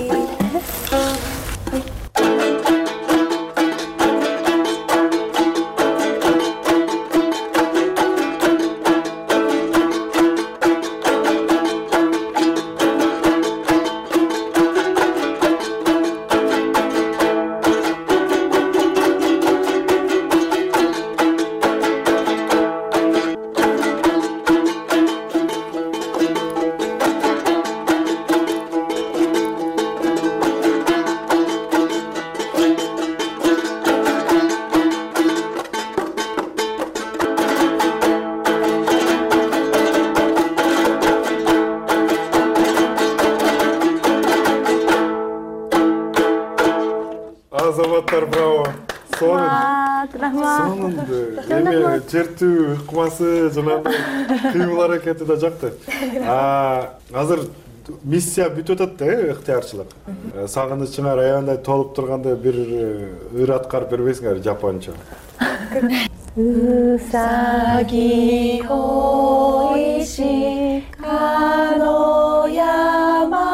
Азаматтар, браво. Сонун. Сонун. Эме чертүү ыкмасы жана кыймыл аракети да жакты. Азыр миссия бүтүп атат да, ыктыярчылык. Сагынычыңар аябай толуп турганда бир ыр аткарып бербейсиңер жапонча? Usagi hoishi kanoyama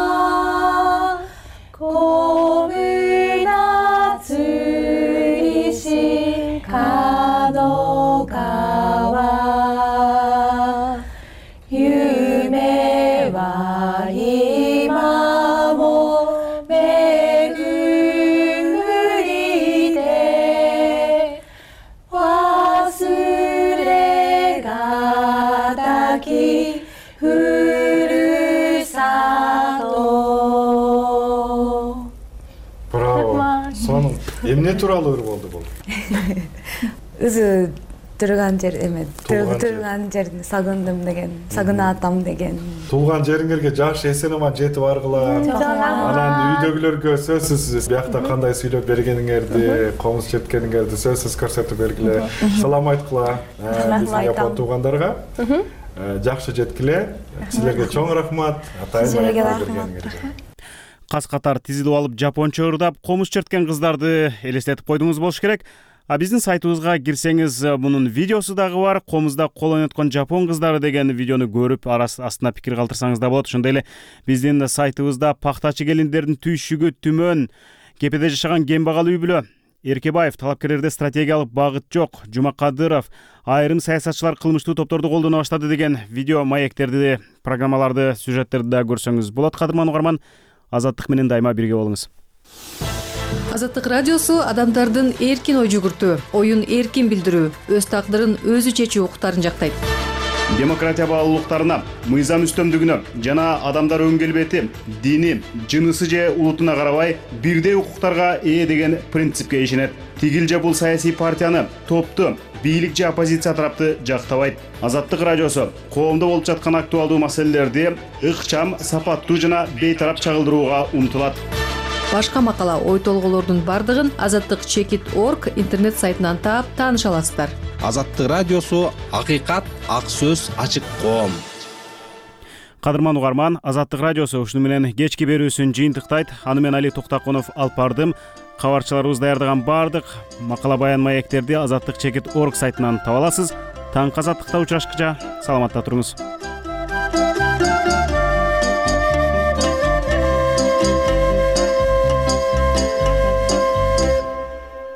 komu natsurishi kadogawa yume wa ima mo megurite wasuregataki furusato. Браво. Сонун. Эмне тууралуу ыр болду бул? Өзү турган жер эме, турган жерди сагындым деген, сагынатам деген. Туулган жериңерге жакшы эсен-аман жетип баргыла. Анан үйдөгүлөргө сөзсүз биякта кандай сүйлөп бергениңерди, комуз четкениңерди сөзсүз көрсөтүп бергиле. Салам айткыла биздин япон туугандарга. Жакшы жеткиле. Силерге чоң рахмат. Атайын бергениңерге. Кас катар тизилип алып жапонча ырдап комуз черткен кыздарды элестетип койдуңуз болуш керек. А биздин сайтыбызга кирсеңиз, мунун видеосу дагы бар. Комузда кол ойноткон жапон кыздары деген видеону көрүп, астына пикир калтырсаңыз да болот. Ошондой эле биздин сайтыбызда пактачы келиндердин түйшүгү түмөн, кепеде жашаган кембагал үй бүлө, Эркебаев, талапкерлерде стратегиялык багыт жок, Жумакадыров, айрым саясатчылар кылмыштуу топторду колдоно баштады деген видео маектерди, программаларды, сюжеттерди да көрсөңүз болот. Кадырман угарман, Азаттык менен дайыма бирге болуңуз. Азаттык радиосу адамдардын эркин ой жүгүртүү, оюн эркин билдирүү, өз тагдырын өзү чечүү укуктарын жактайт. Демократия баалуулуктарына, мыйзам үстөмдүгүнө жана адамдар өн келбети, дини, жынысы же улутуна карабай бирдей укуктарга ээ деген принципке ишенет. Тигил же бул саясий партияны, топту, бийлик же оппозиция тарапты жактабайт. Азаттык радиосу коомдо болуп жаткан актуалдуу маселелерди ыкчам, сапаттуу жана бейтарап чагылдырууга умтулат. Башка макала, ой толголордун бардыгын азаттык чекит точка орг интернет сайтынан таап тааныша аласыздар. Азаттык радиосу акыйкат, ак сөз, ачык коом. Кадырман угарман, Азаттык радиосу ушуну менен кечки берүүсүн жыйынтыктайт. Аны мен Али Токтакунов алып бардым. Кабарчыларыбыз даярдаган бардык макала баян маектерди азаттык чекит точка орг сайтынан таба аласыз. Таңкы азаттыкта учурашкыча саламатта туруңуз.